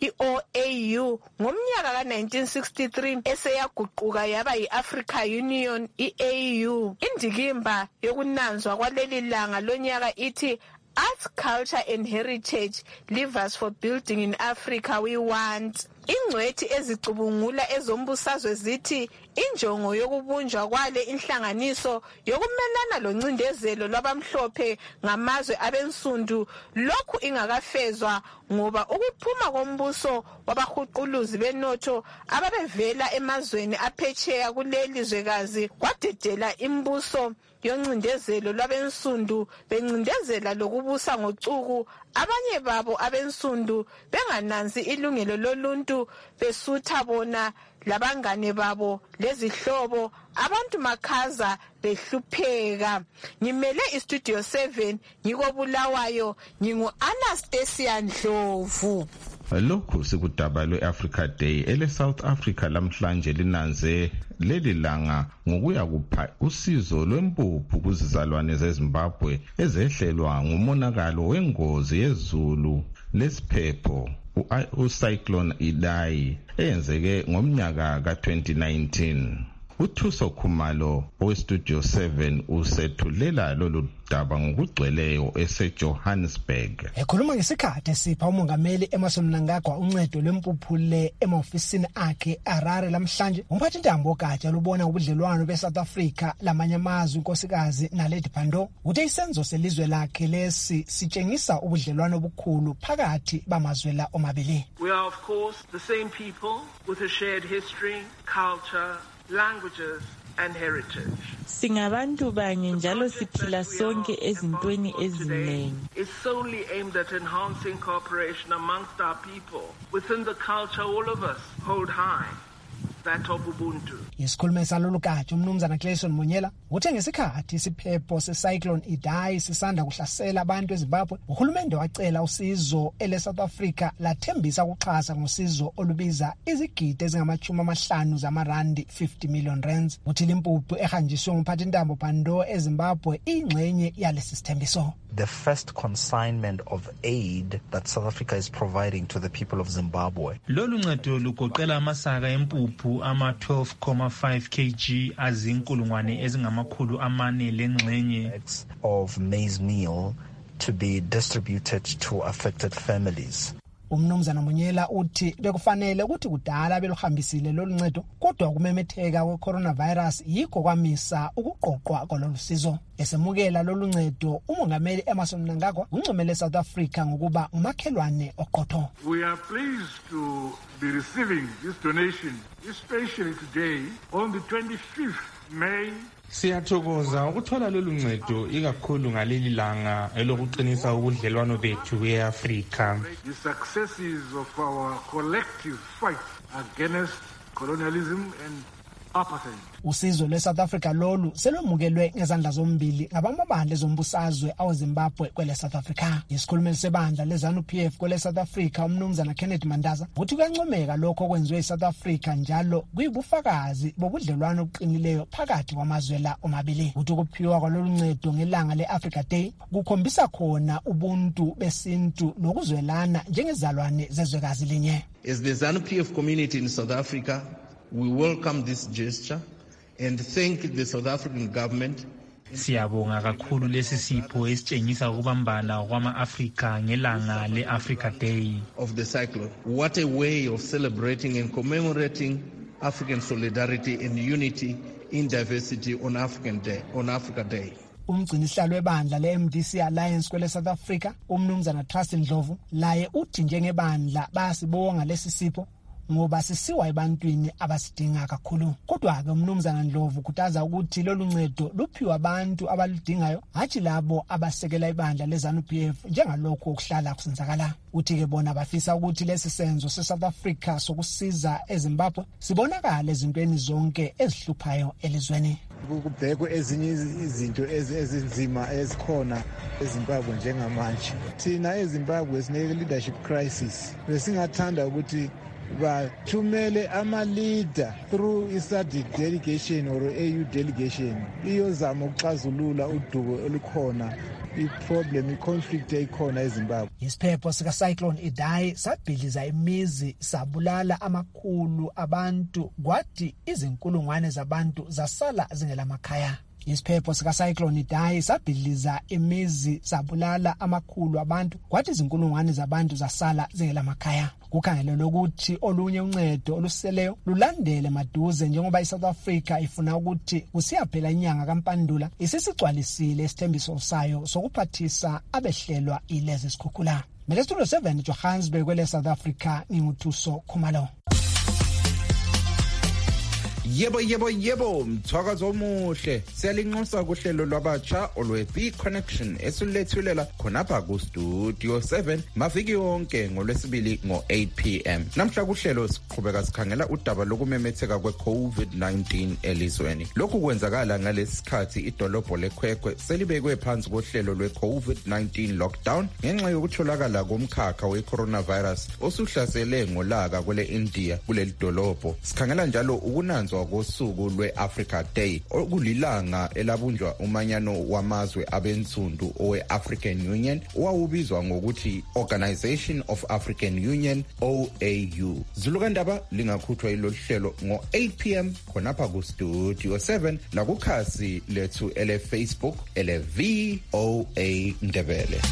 i-OAU ngomnyaka ka-1963 eseyaguquka yaba yi-Africa Union i-AU. Indikimba yokunanzwa kwaleli langa lonyaka ithi Arts, Culture and Heritage leave us for building in Africa we want. Ingcwethi ezicubungula ezombusazwe zithi injongo yokubunjwa kwale inhlanganiso yokumelana loncindezelo lwabamhlophe ngamazwe abensundu lokhu ingakafezwa ngoba ukuphuma kombuso wabahuquluzi benotho ababevela emazweni aphetsheya kuleli zwekazi kwadedela imbuso yoncindezelo lwabensundu bencindezela lokubusa ngocuku, abanye babo abensundu bengananzi ilungelo loluntu besutha bona labangane babo lezihlobo, abantu makhaza behlupheka. Ngimele iStudio 7 ngikobulawayo, ngingu-Anastasia Ndlovu. Lokhu sikudaba lwe-Africa Day ele-South Africa lamhlanje linanze leli langa ngokuya kupha usizo lwempuphu kuzizalwane zeZimbabwe ezehlelwa ngumonakalo wengozi yezulu lesiphepho uCyclone Idai eyenzeke ngomnyaka ka-2019. uThuso Khumalo oweStudio 7 usethulela lolu daba ngokugcweleyo eseJohannesburg. Ekhuluma ngesikhathi esipha umongameli Emmerson Mnangagwa uncedo lwempuphule emaofisini akhe Harare lamhlanje, umphathintambo ogatsha lubona ubudlelwano beSouth Africa lamanye amazwe unkosikazi Naledi Pandor uthe isenzo selizwe lakhe lesi sitshengisa ubudlelwano obukhulu phakathi bamazwe la omabili. We are of course the same people with a shared history, culture, languages and heritage. Singabantu banye njalo siphila sonke ezintweni eziningi. It's solely aimed at enhancing cooperation amongst our people within the culture all of us hold high, that of Ubuntu. Isikhulumi salolu gatsha umnumzana Clayson Monyela uthe ngesikhathi isiphepho seCyclone Idai sisanda kuhlasela abantu eZimbabwe, uhulumende wacela usizo ele-South Africa lathembisa ukuxhasa ngosizo olubiza izigidi ezingama-50 zamarandi, 50 million rands. Uthi limpuphu ehanjiswe ngumphathintambo Pandor eZimbabwe ingxenye yalesi sithembiso. The first consignment of aid that South Africa is providing to the people of Zimbabwe. Lolu ncedo lugoqela amasaka empuphu ama-12.5 kg azinkulungwane ezingama-400 lengxenye of maize meal to be distributed to affected families. Umnumzana Monyela uthi bekufanele ukuthi kudala beluhambisile lolu ncedo, kodwa ukumemetheka kwe-coronavirus yikho kwamisa ukuqoqwa kwalolu sizo. Esemukela lolu ncedo, umongameli Emmerson Mnangagwa uncomele South Africa ngokuba umakhelwane oqotho. We are pleased to be receiving this donation, especially today on the 25th May. Siyathokoza ukuthola lolu ncedo ikakhulu ngaleli langa elokuqinisa ubudlelwano bethu e-Afrika. The successes of our collective fight against colonialism and apartheid. Usizo lwe-South Africa lolu selwemukelwe ngezandla zombili ngabamabandla ezombusazwe aweZimbabwe kwele-South Africa. Isikhulumeli sebandla leZANU-PF kwele-South Africa umnumzana Kenneth Mandaza uthi kuyancomeka lokho okwenziwe eSouth Africa njalo kuyibufakazi bobudlelwano obuqinileyo phakathi kwamazwe la omabili. Uthi ukuphiwa kwalolu ncedo ngelanga le-Africa Day kukhombisa khona ubuntu besintu nokuzwelana njengezalwane zezwekazi linye. As the ZANU-PF community in South Africa, we welcome this gesture and thank the South African government. Siyabonga kakhulu lesi sipho esitshengisa ukubambana kwama-Afrika ngelanga le-Africa Day of the cyclone. What a way of celebrating and commemorating African solidarity and unity in diversity on Africa Day. umgcinisihlalo webandla le-MDC Alliance kwele South Africa umnumzana Trust Ndlovu laye uthi njengebandla bayasibonga lesi sipho ngoba sisiwa ebantwini abasidinga kakhulu. Kodwa-ke umnumzana Ndlovu kutaza ukuthi lolu ncedo luphiwa abantu abaludingayo hatshi labo abasekela ibandla le-ZANU-PF njengalokho okuhlala kusenzakala. Uthi-ke bona bafisa ukuthi lesi senzo se-South Africa sokusiza eZimbabwe sibonakala ezintweni zonke ezihluphayo elizweni. Kubhekwe ezinye izinto ezinzima ezikhona eZimbabwe njengamanje. Thina eZimbabwe sine-leadership crisis. Besingathanda ukuthi bathumele ama-leader through i-SADC delegation or AU delegation iyozama ukuxazulula udubo olukhona, i-problem, i-conflict ekhona eZimbabwe. Isiphepho sika-Cyclone Idai sabhidliza imizi sabulala amakhulu abantu kwathi izinkulungwane zabantu zasala zingelamakhaya. Isiphepho sika-Cyclone Idai sabhidliza imizi sabulala amakhulu abantu kwathi izinkulungwane zabantu zasala zingelamakhaya. Kukhangelelwe ukuthi olunye uncedo oluseleyo lulandele maduze njengoba iSouth Africa ifuna ukuthi kusiyaphela inyanga kaMpandula isisigcwalisile isithembiso sayo sokuphathisa abehlelwa ilezi sikhukhula. Mele Studio 7 Johannesburg kwele South Africa nginguthuso Khumalo. Yebo, mthwakazo omuhle. Siyalinxusa kuhlelo lwabatsha olwe-B Connection esulethulela khonapha ku-Studio 7 maviki yonke ngolwesibili ngo-8 p.m. Namhla kuhlelo siqhubeka sikhangela udaba lokumemetheka kwe-COVID-19 elizweni. Lokhu kwenzakala ngalesi sikhathi idolobho leKwekwe selibekwe phansi kohlelo lwe-COVID-19 lockdown ngenxa yokutholakala komkhakha we-coronavirus osuhlasele ngolaka kwele India kuleli dolobho. Sikhangela njalo ukunanzwa ngosuku lwe-Africa Day okulilanga elabunjwa umanyano wamazwe abensundu owe-African Union owawubizwa ngokuthi Organization of African Union OAU. Zulukandaba lingakhuthwa ilolu hlelo ngo-8 p.m. khonapha ku-Studio 7 lakukhasi lethu ele-Facebook ele-VOA Ndebele.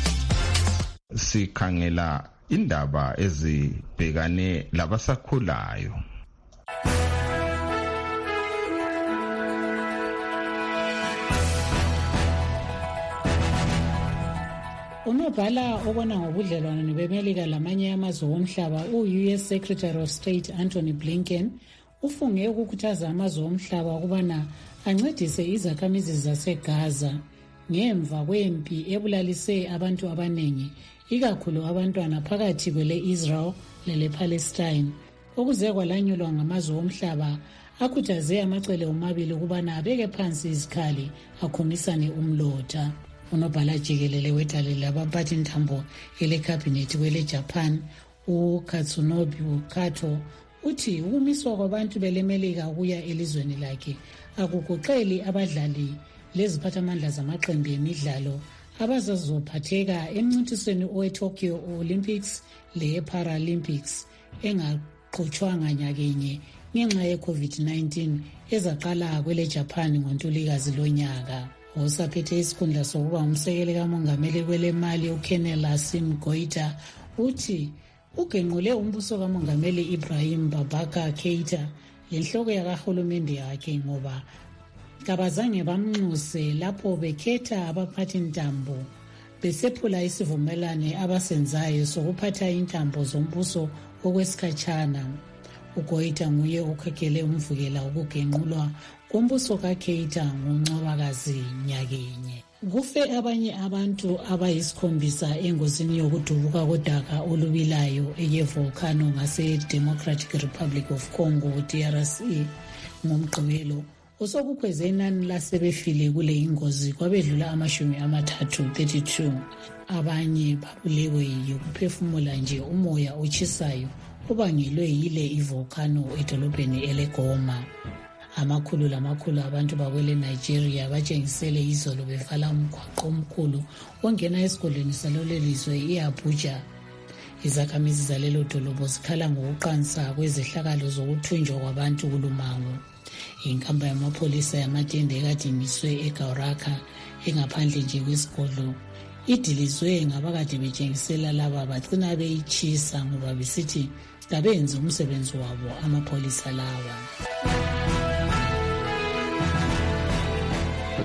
Sikhangela indaba ezibhekane labasakhulayo. Unobhala obona ngobudlelwano beMelika lamanye amazwe omhlaba u-US Secretary of State Anthony Blinken ufunge ukukhuthaza amazwe omhlaba ukubana ancedise izakhamizi zaseGaza ngemva kwempi ebulalise abantu abaningi ikakhulu abantwana phakathi kwele-Israel lele-Palestine okuze kwalanyulwa ngamazwe omhlaba akhuthaze amacele omabili ukubana abeke phansi izikhali akhomisane umlotha. Unobhala jikelele wedale labaphathi ntambo elekhabhinethi kwele-Japan uKatsunobu Kato uthi ukumiswa kwabantu belemelika ukuya elizweni lakhe akukuqeli abadlali leziphathamandla zamaqembu emidlalo abazazophatheka emncintisweni owe-Tokyo Olympics le-Paralympics engaqhutshwanga nyakenye ngenxa ye-COVID-19 ezaqala kwele-Japan ngoNtulikazi lonyaka. Osaphethe isikhundla sokuba umsekeli kamongameli kwelemali uKenel Asim Goita uthi ugenqule umbuso kamongameli Ibrahim Babaka Keita lenhloko yakahulumende yakhe ngoba kabazange bamnxuse lapho bekhetha abaphathi ntambo besephula isivumelane abasenzayo sokuphatha intambo zombuso okwesikhatshana. uGoita nguye okhokele umvukela ukugenqulwa kombuso kaKeita ngoNcwabakazi nyakenye. Kufe abanye abantu abayisikhombisa engozini yokudubuka kodaka olubilayo eyevolcano ngase-Democratic Republic of Congo DRC ngomgqibelo osokukhweze inani lasebefile kule ingozi kwabedlula 32. Abanye babulewe yikuphefumula nje umoya otshisayo ubangelwe yile ivolcano edolobheni eleGoma. Amakhulu lamakhulu abantu bakwele Nigeria batshengisele izolo bevala umgwaqo omkhulu ongena esigodlweni salolelizwe iAbuja. Izakhamizi zalelo dolobho zikhala ngokuqansa kwezehlakalo zokuthunjwa kwabantu kulumango. Inkamba yamapholisa yamatende ekadimiswe eGauraka engaphandle nje kwesigodlo idilizwe ngabakade betshengisela laba bagcina beyitshisa ngoba besithi kabenzi umsebenzi wabo amapholisa lawa.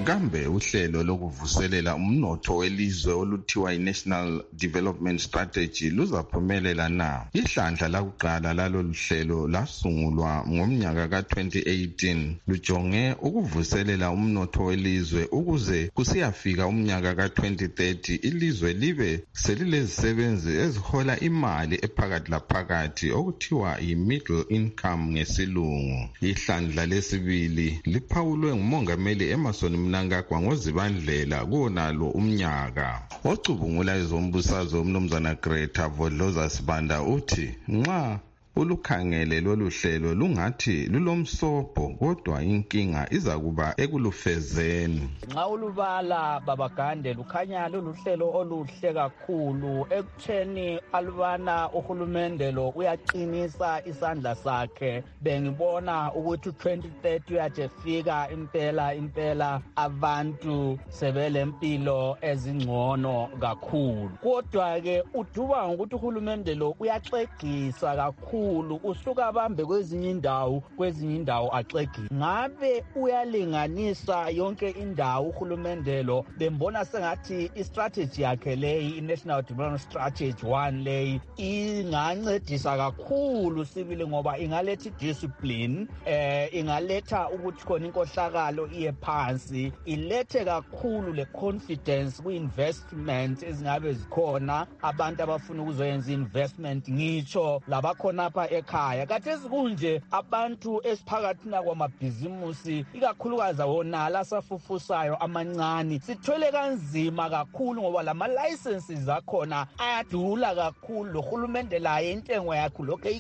kambe uhlelo lokuvuselela umnotho welizwe oluthiwa i-National Development Strategy luzaphumelela na? Ihlandla lakuqala lalolu hlelo lasungulwa ngomnyaka ka-2018 lujonge ukuvuselela umnotho welizwe ukuze kusiyafika umnyaka ka-2030 ilizwe libe selilezisebenzi ezihola imali ephakathi laphakathi okuthiwa yi-middle income ngesilungu. Ihlandla lesibili liphawulwe ngumongameli Emmerson Mnangagwa ngoZibandlela kuwonalo umnyaka. Ocubungula ezombusazwe umnumzana Greta Vodloza Sibanda uthi nxa ulukhangele lolu hlelo lungathi lulomsobho kodwa inkinga izakuba ekulufezeni. Nxa ulubala babagande lukhanya luluhlelo oluhle kakhulu ekutheni alubana uhulumende lo uyaqinisa isandla sakhe. Bengibona ukuthi 2030 uyajefika impela abantu sebelempilo ezingcono kakhulu. Kodwa ke uduba ngokuthi uhulumende lo uyaxegisa kakhulu, usuka bambe kwezinye indawo axegisa. Ngabe uyalinganisa yonke indawo uhulumende lo bembona sengathi istrategy yakhe leyi i-National Development Strategy 1 leyi ingancedisa kakhulu sibili ngoba ingaletha discipline, ingaletha ukuthi khona inkohlakalo iye phansi, ilethe kakhulu le confidence ku-investment ezingabe zikhona abantu abafuna ukuzoyenza investment ngitsho labakhona apha ekhaya. Kathesi kunje abantu esiphakathi kwamabhizimusi ikakhulukazi wona asafufusayo amancane sithwele kanzima kakhulu ngoba lama licenses akhona ayadula kakhulu. Lo hulumende laye intengo yakhe lokho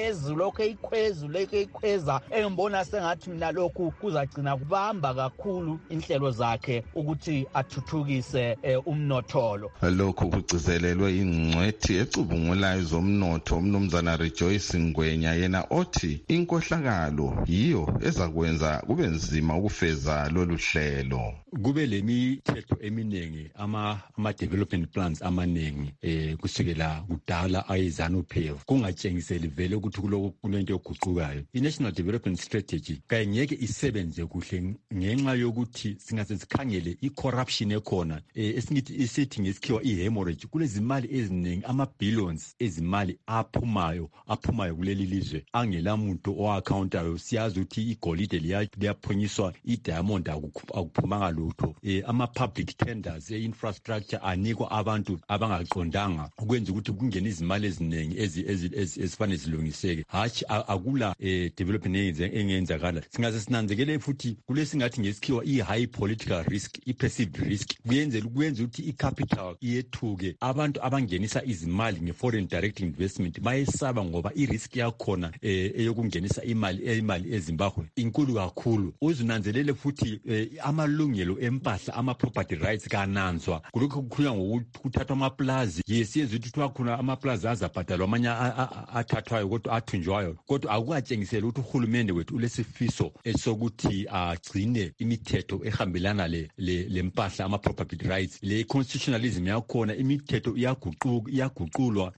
eyikhweza engibona sengathi mina lokhu kuzagcina kubamba kakhulu inhlelo zakhe ukuthi athuthukise umnotholo. Lokhu kugcizelelwe ingcwethi ecubungulayo zomnotho umnumzana Rejoice Ngwenya yena othi inkohlakalo yiyo ezakwenza kube nzima ukufeza lolu hlelo. Kube lemithetho eminingi ama development plans amanengi kusukela kudala ayezanu-PF kungatshengiseli vele ukuthi kulento yoguqukayo. I-National Development Strategy kayengeke isebenze kuhle ngenxa yokuthi singase sikhangele i-corruption ekhona esithi ngesikhiwa i-hemorrhage. Kulezimali eziningi ama-billions ezimali aphumayo kuleli lizwe angela muntu owakhawuntayo. Siyazi ukuthi igolide liyaphunyiswa, i-diamond akuphumanga lutho. Ama-public tenders e-infrastructure anikwa abantu abangaqondanga ukwenza ukuthi kungene izimali eziningi ezifane zilungiseke. Hatshi akula development engenzakala. Singaze sinanzekele futhi kulesingathi ngesikhiwa i-high political risk, i-perceived risk kuyenza ukuthi i-capital iyethuke. Abantu abangenisa izimali nge-foreign direct investment bayesaba ngoba i-risk yakhona eyokungenisa imali eZimbabwe inkulu kakhulu. Uzinanzelele futhi amalungelo empahla ama-property rights kananzwa. Kulokho kukhulunywa ngokuthathwa amaplazi. Siyezwa ukuthi khona amaplazi azabhadalwa amanye athathwayo kodwa athunjwayo, kodwa akukatshengiseli ukuthi uhulumende wethu ulesifiso esokuthi agcine imithetho ehambelana le mpahla ama-property rights. Le constitutionalism yakhona imithetho iyaguqulwa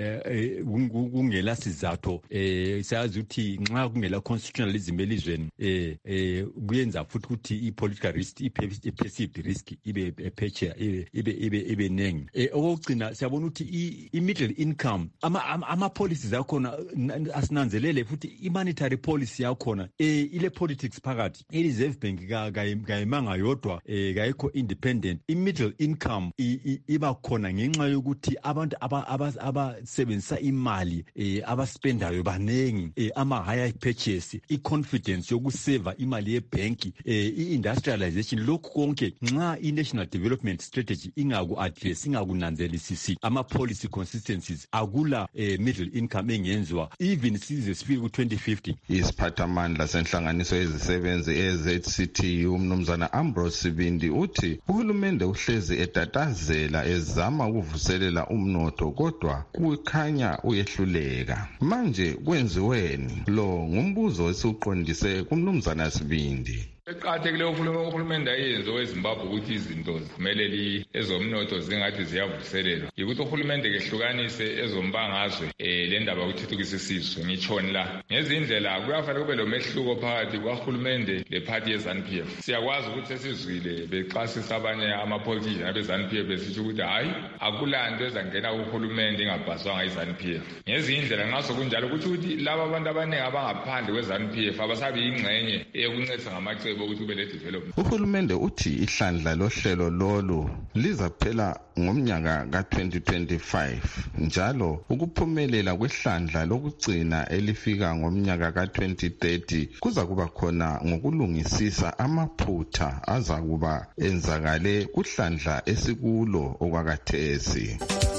kungela sizatho. Siyazi ukuthi nxa kungela constitutionalism elizweni kuyenza futhi ukuthi i-political risk, i-perceived risk ibe phetsheya ibe nengi. Okugcina siyabona ukuthi i-middle income ama-policies yakhona asinanzelele futhi i-monetary policy yakhona ile politics phakathi. I-Reserve Bank kayimanga yodwa kayikho independent. I-middle income iba khona ngenxa yokuthi abantu abasebenzisa imali abaspendayo banengi, ama-higher purchase, i-confidence yokuseva imali yebhenki, i-industrialization. Lokhu konke nxa i-National Development Strategy ingaku-address, ingakunanzelisisi ama-policy consistencies, akula middle income engenziwa even size sifike ku-2050. Isiphathamandla senhlanganiso yezisebenzi e-ZCTU umnumzana Ambrose Sibindi uthi uhulumende uhlezi etatazela ezama ukuvuselela umnotho kodwa kukhanya uyehluleka. Manje kwenziweni? Lo ngumbuzo esiuqondise kumnumzana Sibindi. Eqakathekile uhulumende ayenze weZimbabwe ukuthi izinto ziphumelele ezomnotho zingathi ziyavuselelwa yikuthi uhulumende kehlukanise ezombangazwe le ndaba yokuthuthukisa isizwe ngitshoni la ngezindlela kuyafanele kube lo mehluko phakathi kwahulumende lephathi ye-ZANU-PF. Siyakwazi ukuthi sesizwile bexasisa abanye amapolitician abe-ZANU-PF besitsho ukuthi hayi akulanto ezangena kuhulumende ingabhaswanga yi-ZANU-PF. Ngezindlela nxa sokunjalo ukuthi laba abantu abaningi abangaphandle kwe-ZANU-PF abasabi yingxenye eyokuncedisa ngamacebo ukuthi kube le-development. Uhulumende uthi ihlandla lohlelo lolu lizaphela ngomnyaka ka-2025 njalo ukuphumelela kwehlandla lokugcina elifika ngomnyaka ka-2030 kuza kuba khona ngokulungisisa amaphutha azakuba enzakale kuhlandla esikulo okwakathesi.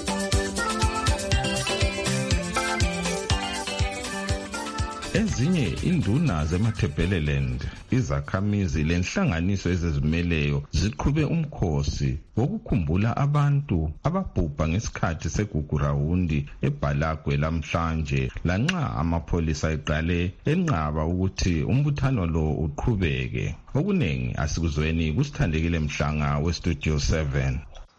Ezinye induna zeMatabeleland, izakhamizi lenhlanganiso ezizimeleyo ziqhube umkhosi wokukhumbula abantu ababhubha ngesikhathi segugurawundi eBhalagwe lamhlanje lanxa amapholisa eqale enqaba ukuthi umbuthano lo uqhubeke. Okuningi asikuzweni kusithandekile Mhlanga weStudio 7.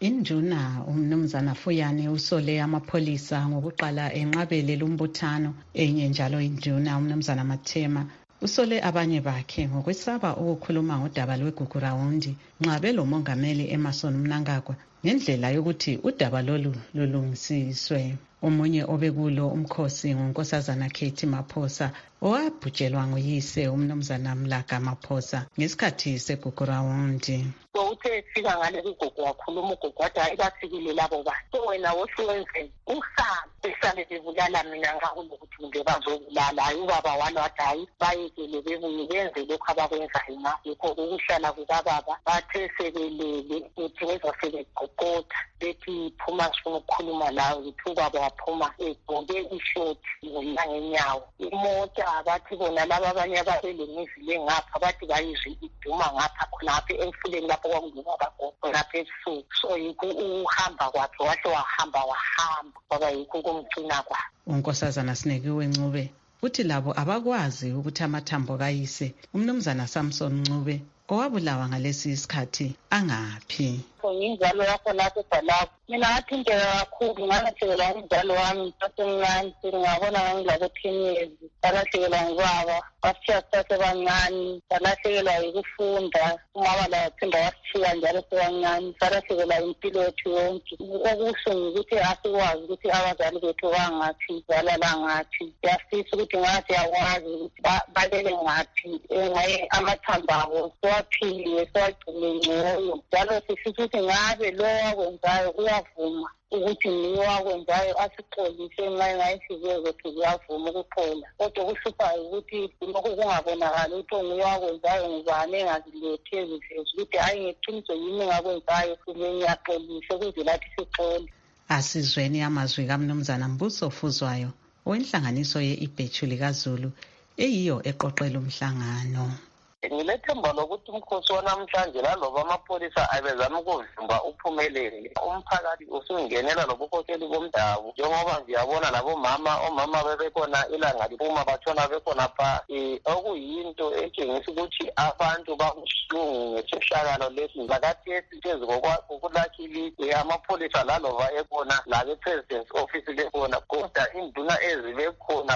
Induna umnumzana Fuyane usole amapholisa ngokuqala enqabele lumbuthano. Enye njalo induna umnumzana Mathema usole abanye bakhe ngokwesaba ukukhuluma ngodaba lwegugurawundi nxa belomongameli Emmerson Mnangagwa ngendlela yokuthi udaba lolu lulungisiswe. Omunye obekulo umkhosi ngunkosazana Katie Maphosa owabhujelwa nguyise umnumzana Mlaga Maphosa ngesikhathi segugurawundi. Uthe efika ngale kugogo wakhuluma ugogo wathi hayi bafikile labo bantu wena wohlwenzeni usaba besale bebulala mina ngakulokuthi kumbe bazobulala hayi ubaba walo wathi hayi bayekele bebuye benze lokhu abakwenzayo na yikho ukuhlala kukababa bathe sebelele uthi bezasebegqokotha bethi phuma sifuna ukukhuluma lawe uthi ubaba waphuma egqoke ishoti ngenyawo imota bathi bona laba abanye ababelemizile ngapha bathi bayizwe iduma ngapha khonapha emfuleni lapho kwakungena abagogo lapha ebusuku so yikho uhamba kwakhe wahle wahamba kwaba yikho kumgcina kwakhe. Unkosazana Sinekiwe Ncube uthi labo abakwazi ukuthi amathambo kayise umnumzana Samson Ncube owabulawa ngalesi isikhathi angaphi. Injalo yakho lapho eBhalagwe mina ngathinteka kakhulu ngalahlekela injalo wami sasemncane ngabona ngilabo 10 years salahlekelwa ngubaba washiya sasebancane salahlekelwa yikufunda umama la yaphinda washiya njalo sebancane salahlekelwa impilo yethu yonke. Okubuhlungu ukuthi asikwazi ukuthi abazali bethu bangathi balala ngathi siyafisa ukuthi ngathi yakwazi ukuthi balele ngathi amathambo abo siwaphiliwe siwagcine ngcono njalo sifisa ukuthi ngabe lo wakwenzayo uyavuma ukuthi niwakwenzayo asixolise nxa ngayisiziwe zethu ziyavuma ukuphola kodwa kuhluphayo ukuthi lokhu kungabonakali ukuthi nguwakwenzayo ngubani engazilethi eziveza ukuthi hayi ngeqiniso yini ngakwenzayo kumbe ngiyaxolise ukuze lathi sixole. Asizweni amazwi kaMnumzana Mbuso Fuzwayo owenhlanganiso ye-Ibhethu likaZulu eyiyo eqoqela umhlangano. Ngilethemba lokuthi umkhosi wanamhlanje laloba amapholisa abezama ukuvimba uphumelele umphakathi usungenela lobukhoseli bomdabu njengoba ngiyabona omama bebekhona ilanga liphuma batshona bekhona pha okuyinto etshengisa ukuthi abantu bakuhlungu ngesihlakalo lesi zakathesi phezu kokulakhili amapholisa laloba ekhona labe-president's office lekhona kodwa induna ezibekhona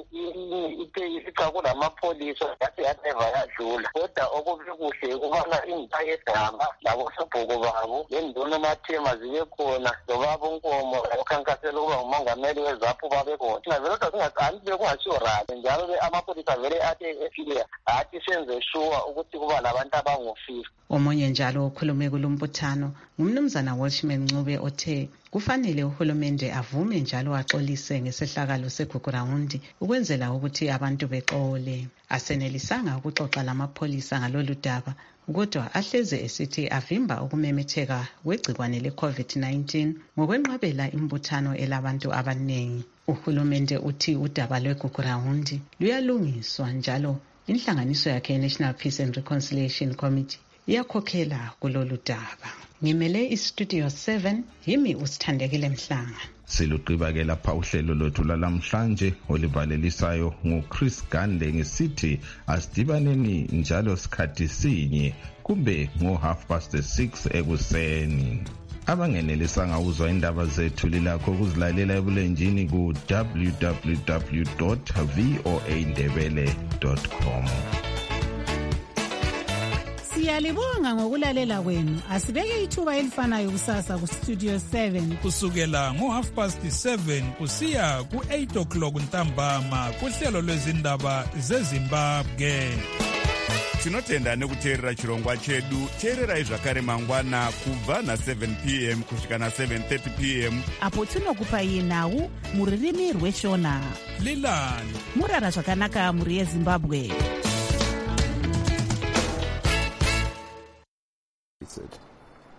isixa kulamapholisa yathi yaneva yadlula kodwa okubi kuhle ukubona indaba yegama labosobhuku babo lenduna uMathema zibe khona lobaba uNkomo ukhankasela ukuba ngumongameli wezaphu babekhona singavele kodwa singaqali bekungasiyo rali njalo amapholisa vele athi efile athi senze sure ukuthi kuba labantu abangu-50. Omunye njalo okhulume kulombuthano ngumnumzana Watchman Ncube othe kufanele uhulumende avume njalo axolise ngesehlakalo segugurawundi ukwenzela ukuthi abantu bexole. Asenelisanga ukuxoxa lamapholisa ngalolu daba kodwa ahleze esithi avimba ukumemetheka kwegcikwane le-COVID-19 ngokwenqabela imbuthano elabantu abaningi. Uhulumende uthi udaba lwegugurawundi luyalungiswa njalo inhlanganiso yakhe National Peace and Reconciliation Committee iyakhokhela kulolu daba. Ngimele iStudio 7, yimi uSithandekile Mhlanga. Siluqiba-ke lapha uhlelo lwethu lalamhlanje olivalelisayo nguChris Gande ngesithi asidibaneni njalo sikhathi sinye kumbe ngo6:30 ekuseni. Abangenelisanga ukuzwa indaba zethu lilakho ukuzilalela ebulenjini ku www.voandebele.com. Siyalibonga ngokulalela kwenu. Asibeke ithuba elifanayo kusasa ku Studio 7 kusukela ngo7:30 kusiya ku8:00 ntambama kuhlelo lwezindaba zeZimbabwe. Tinotenda nekuteerera chirongwa chedu. Teererai zvakare mangwana kubva na7 p.m. kusvika na7:30 p.m. apo tinokupai nhau muririmi rweshona. Lilani murara zvakanaka muri yeZimbabwe.